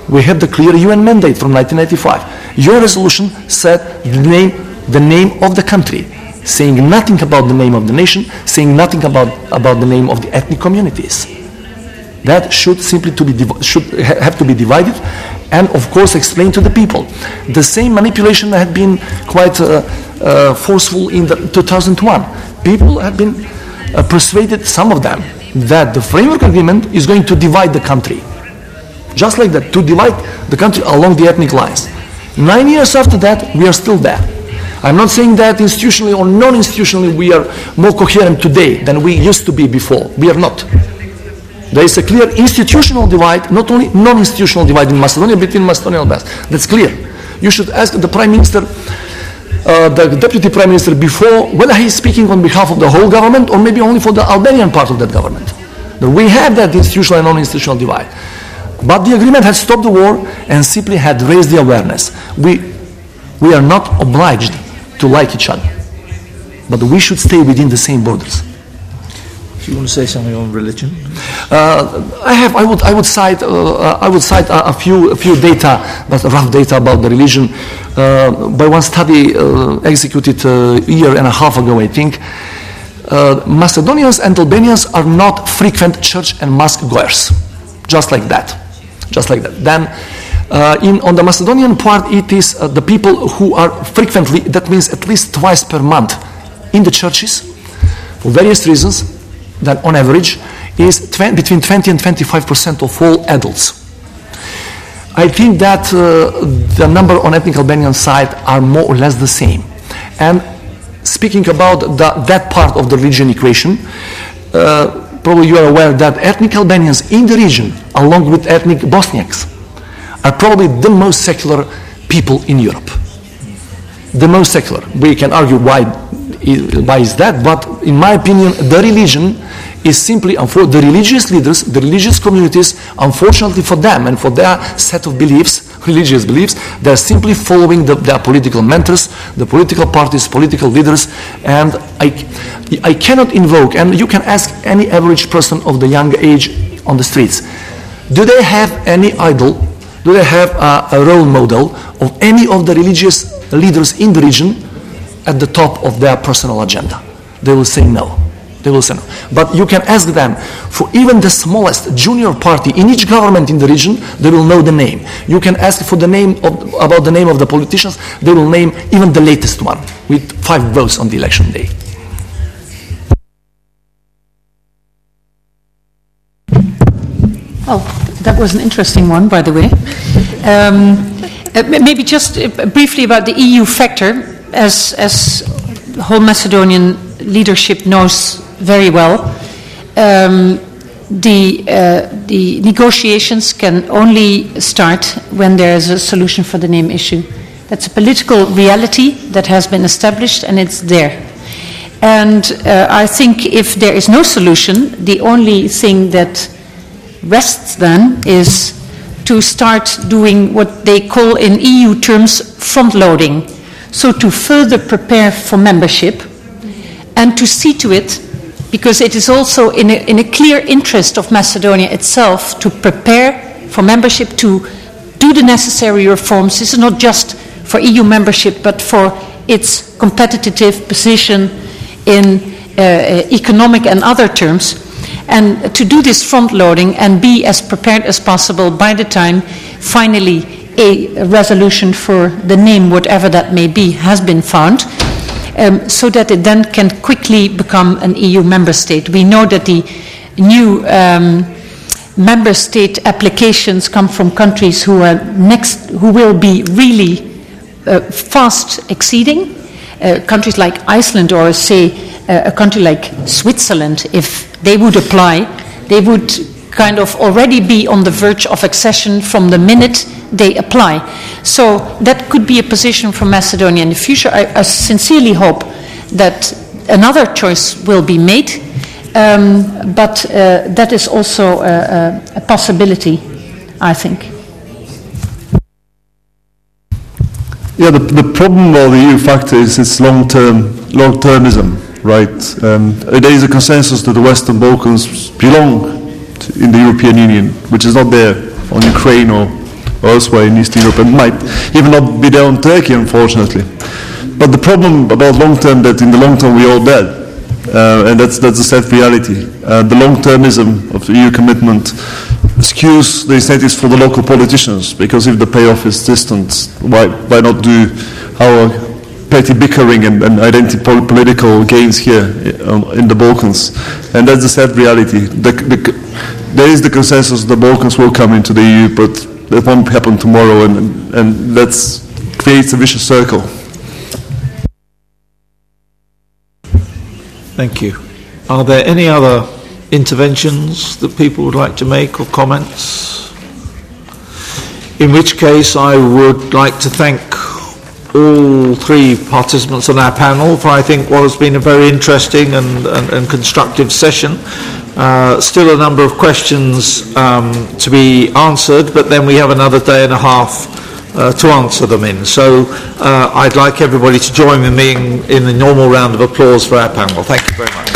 We have the clear U N mandate from nineteen ninety-five. Your resolution said the name, the name of the country, saying nothing about the name of the nation, saying nothing about, about the name of the ethnic communities. That should simply to be div- should ha- have to be divided, and of course explained to the people. The same manipulation had been quite uh, uh, forceful in the two thousand one. People had been uh, persuaded, some of them, that the framework agreement is going to divide the country. Just like that, to divide the country along the ethnic lines. Nine years after that, we are still there. I'm not saying that institutionally or non-institutionally we are more coherent today than we used to be before. We are not. There is a clear institutional divide, not only non-institutional divide in Macedonia between Macedonia and Albania. That's clear. You should ask the Prime Minister, uh, the Deputy Prime Minister before, whether he is speaking on behalf of the whole government or maybe only for the Albanian part of that government. We have that institutional and non-institutional divide. But the agreement had stopped the war and simply had raised the awareness. We, we are not obliged to like each other, but we should stay within the same borders. Do you want to say something on religion? Uh, I have. I would. I would cite. Uh, I would cite a, a few. A few data, but rough data about the religion, uh, by one study uh, executed a year and a half ago, I think. Uh, Macedonians and Albanians are not frequent church and mosque goers, just like that, just like that. Then, uh, in on the Macedonian part, it is uh, the people who are frequently. That means at least twice per month, in the churches, for various reasons. That on average is tw- between twenty and twenty-five percent of all adults. I think that uh, the number on ethnic Albanian side are more or less the same. And speaking about the, that part of the religion equation, uh, probably you are aware that ethnic Albanians in the region, along with ethnic Bosniaks, are probably the most secular people in Europe. The most secular. We can argue why, why is that, but in my opinion, the religion is simply, for the religious leaders, the religious communities, unfortunately for them and for their set of beliefs, religious beliefs, they're simply following the, their political mentors, the political parties, political leaders, and I, I cannot invoke, and you can ask any average person of the young age on the streets, do they have any idol, do they have a, a role model of any of the religious leaders in the region at the top of their personal agenda? They will say no. They will say no. But you can ask them for even the smallest junior party in each government in the region, they will know the name. You can ask for the name of, about the name of the politicians, they will name even the latest one with five votes on the election day. Oh, that was an interesting one, by the way. Um, uh, maybe just uh, briefly about the E U factor, as as the whole Macedonian leadership knows very well. Um, the uh, the negotiations can only start when there is a solution for the name issue. That's a political reality that has been established, and it's there. And uh, I think if there is no solution, the only thing that rests then is to start doing what they call in E U terms front-loading. So to further prepare for membership and to see to it, because it is also in a, in a clear interest of Macedonia itself to prepare for membership, to do the necessary reforms. This is not just for E U membership, but for its competitive position in uh, economic and other terms. And to do this front-loading and be as prepared as possible by the time finally a resolution for the name, whatever that may be, has been found, um, so that it then can quickly become an E U member state. We know that the new um, member state applications come from countries who are next, who will be really uh, fast exceeding. Uh, countries like Iceland, or say uh, a country like Switzerland, if they would apply, they would kind of already be on the verge of accession from the minute they apply. So that could be a position for Macedonia in the future. I, I sincerely hope that another choice will be made, um, but uh, that is also a, a, a possibility, I think. Yeah, the, the problem of the E U factor is its long-term, long-termism, right? Um, there is a consensus that the Western Balkans belong to, in the European Union, which is not there on Ukraine or elsewhere in East Europe, and might even not be there on Turkey, unfortunately. But the problem about long-term, that in the long term we're all dead. Uh, and that's that's a sad reality. Uh, the long-termism of the E U commitment skews the incentives for the local politicians, because if the payoff is distant, why why not do our petty bickering and, and identity political gains here in the Balkans? And that's the sad reality. The, the, there is the consensus the Balkans will come into the E U, but that won't happen tomorrow, and and that creates a vicious circle. Thank you. Are there any other interventions that people would like to make or comments? In which case I would like to thank all three participants on our panel for, I think, what has been a very interesting and, and, and constructive session. Uh, still a number of questions um, to be answered, but then we have another day and a half Uh, to answer them in. So uh, I'd like everybody to join with me in, in the normal round of applause for our panel. Thank you very much.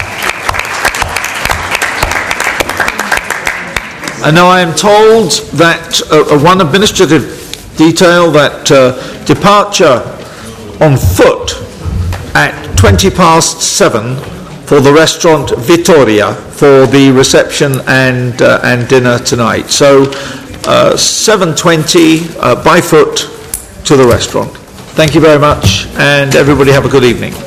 And now I am told that uh, one administrative detail, that uh, departure on foot at twenty past seven for the restaurant Vittoria for the reception and, uh, and dinner tonight. So Uh, seven twenty uh, by foot to the restaurant. Thank you very much, and everybody have a good evening.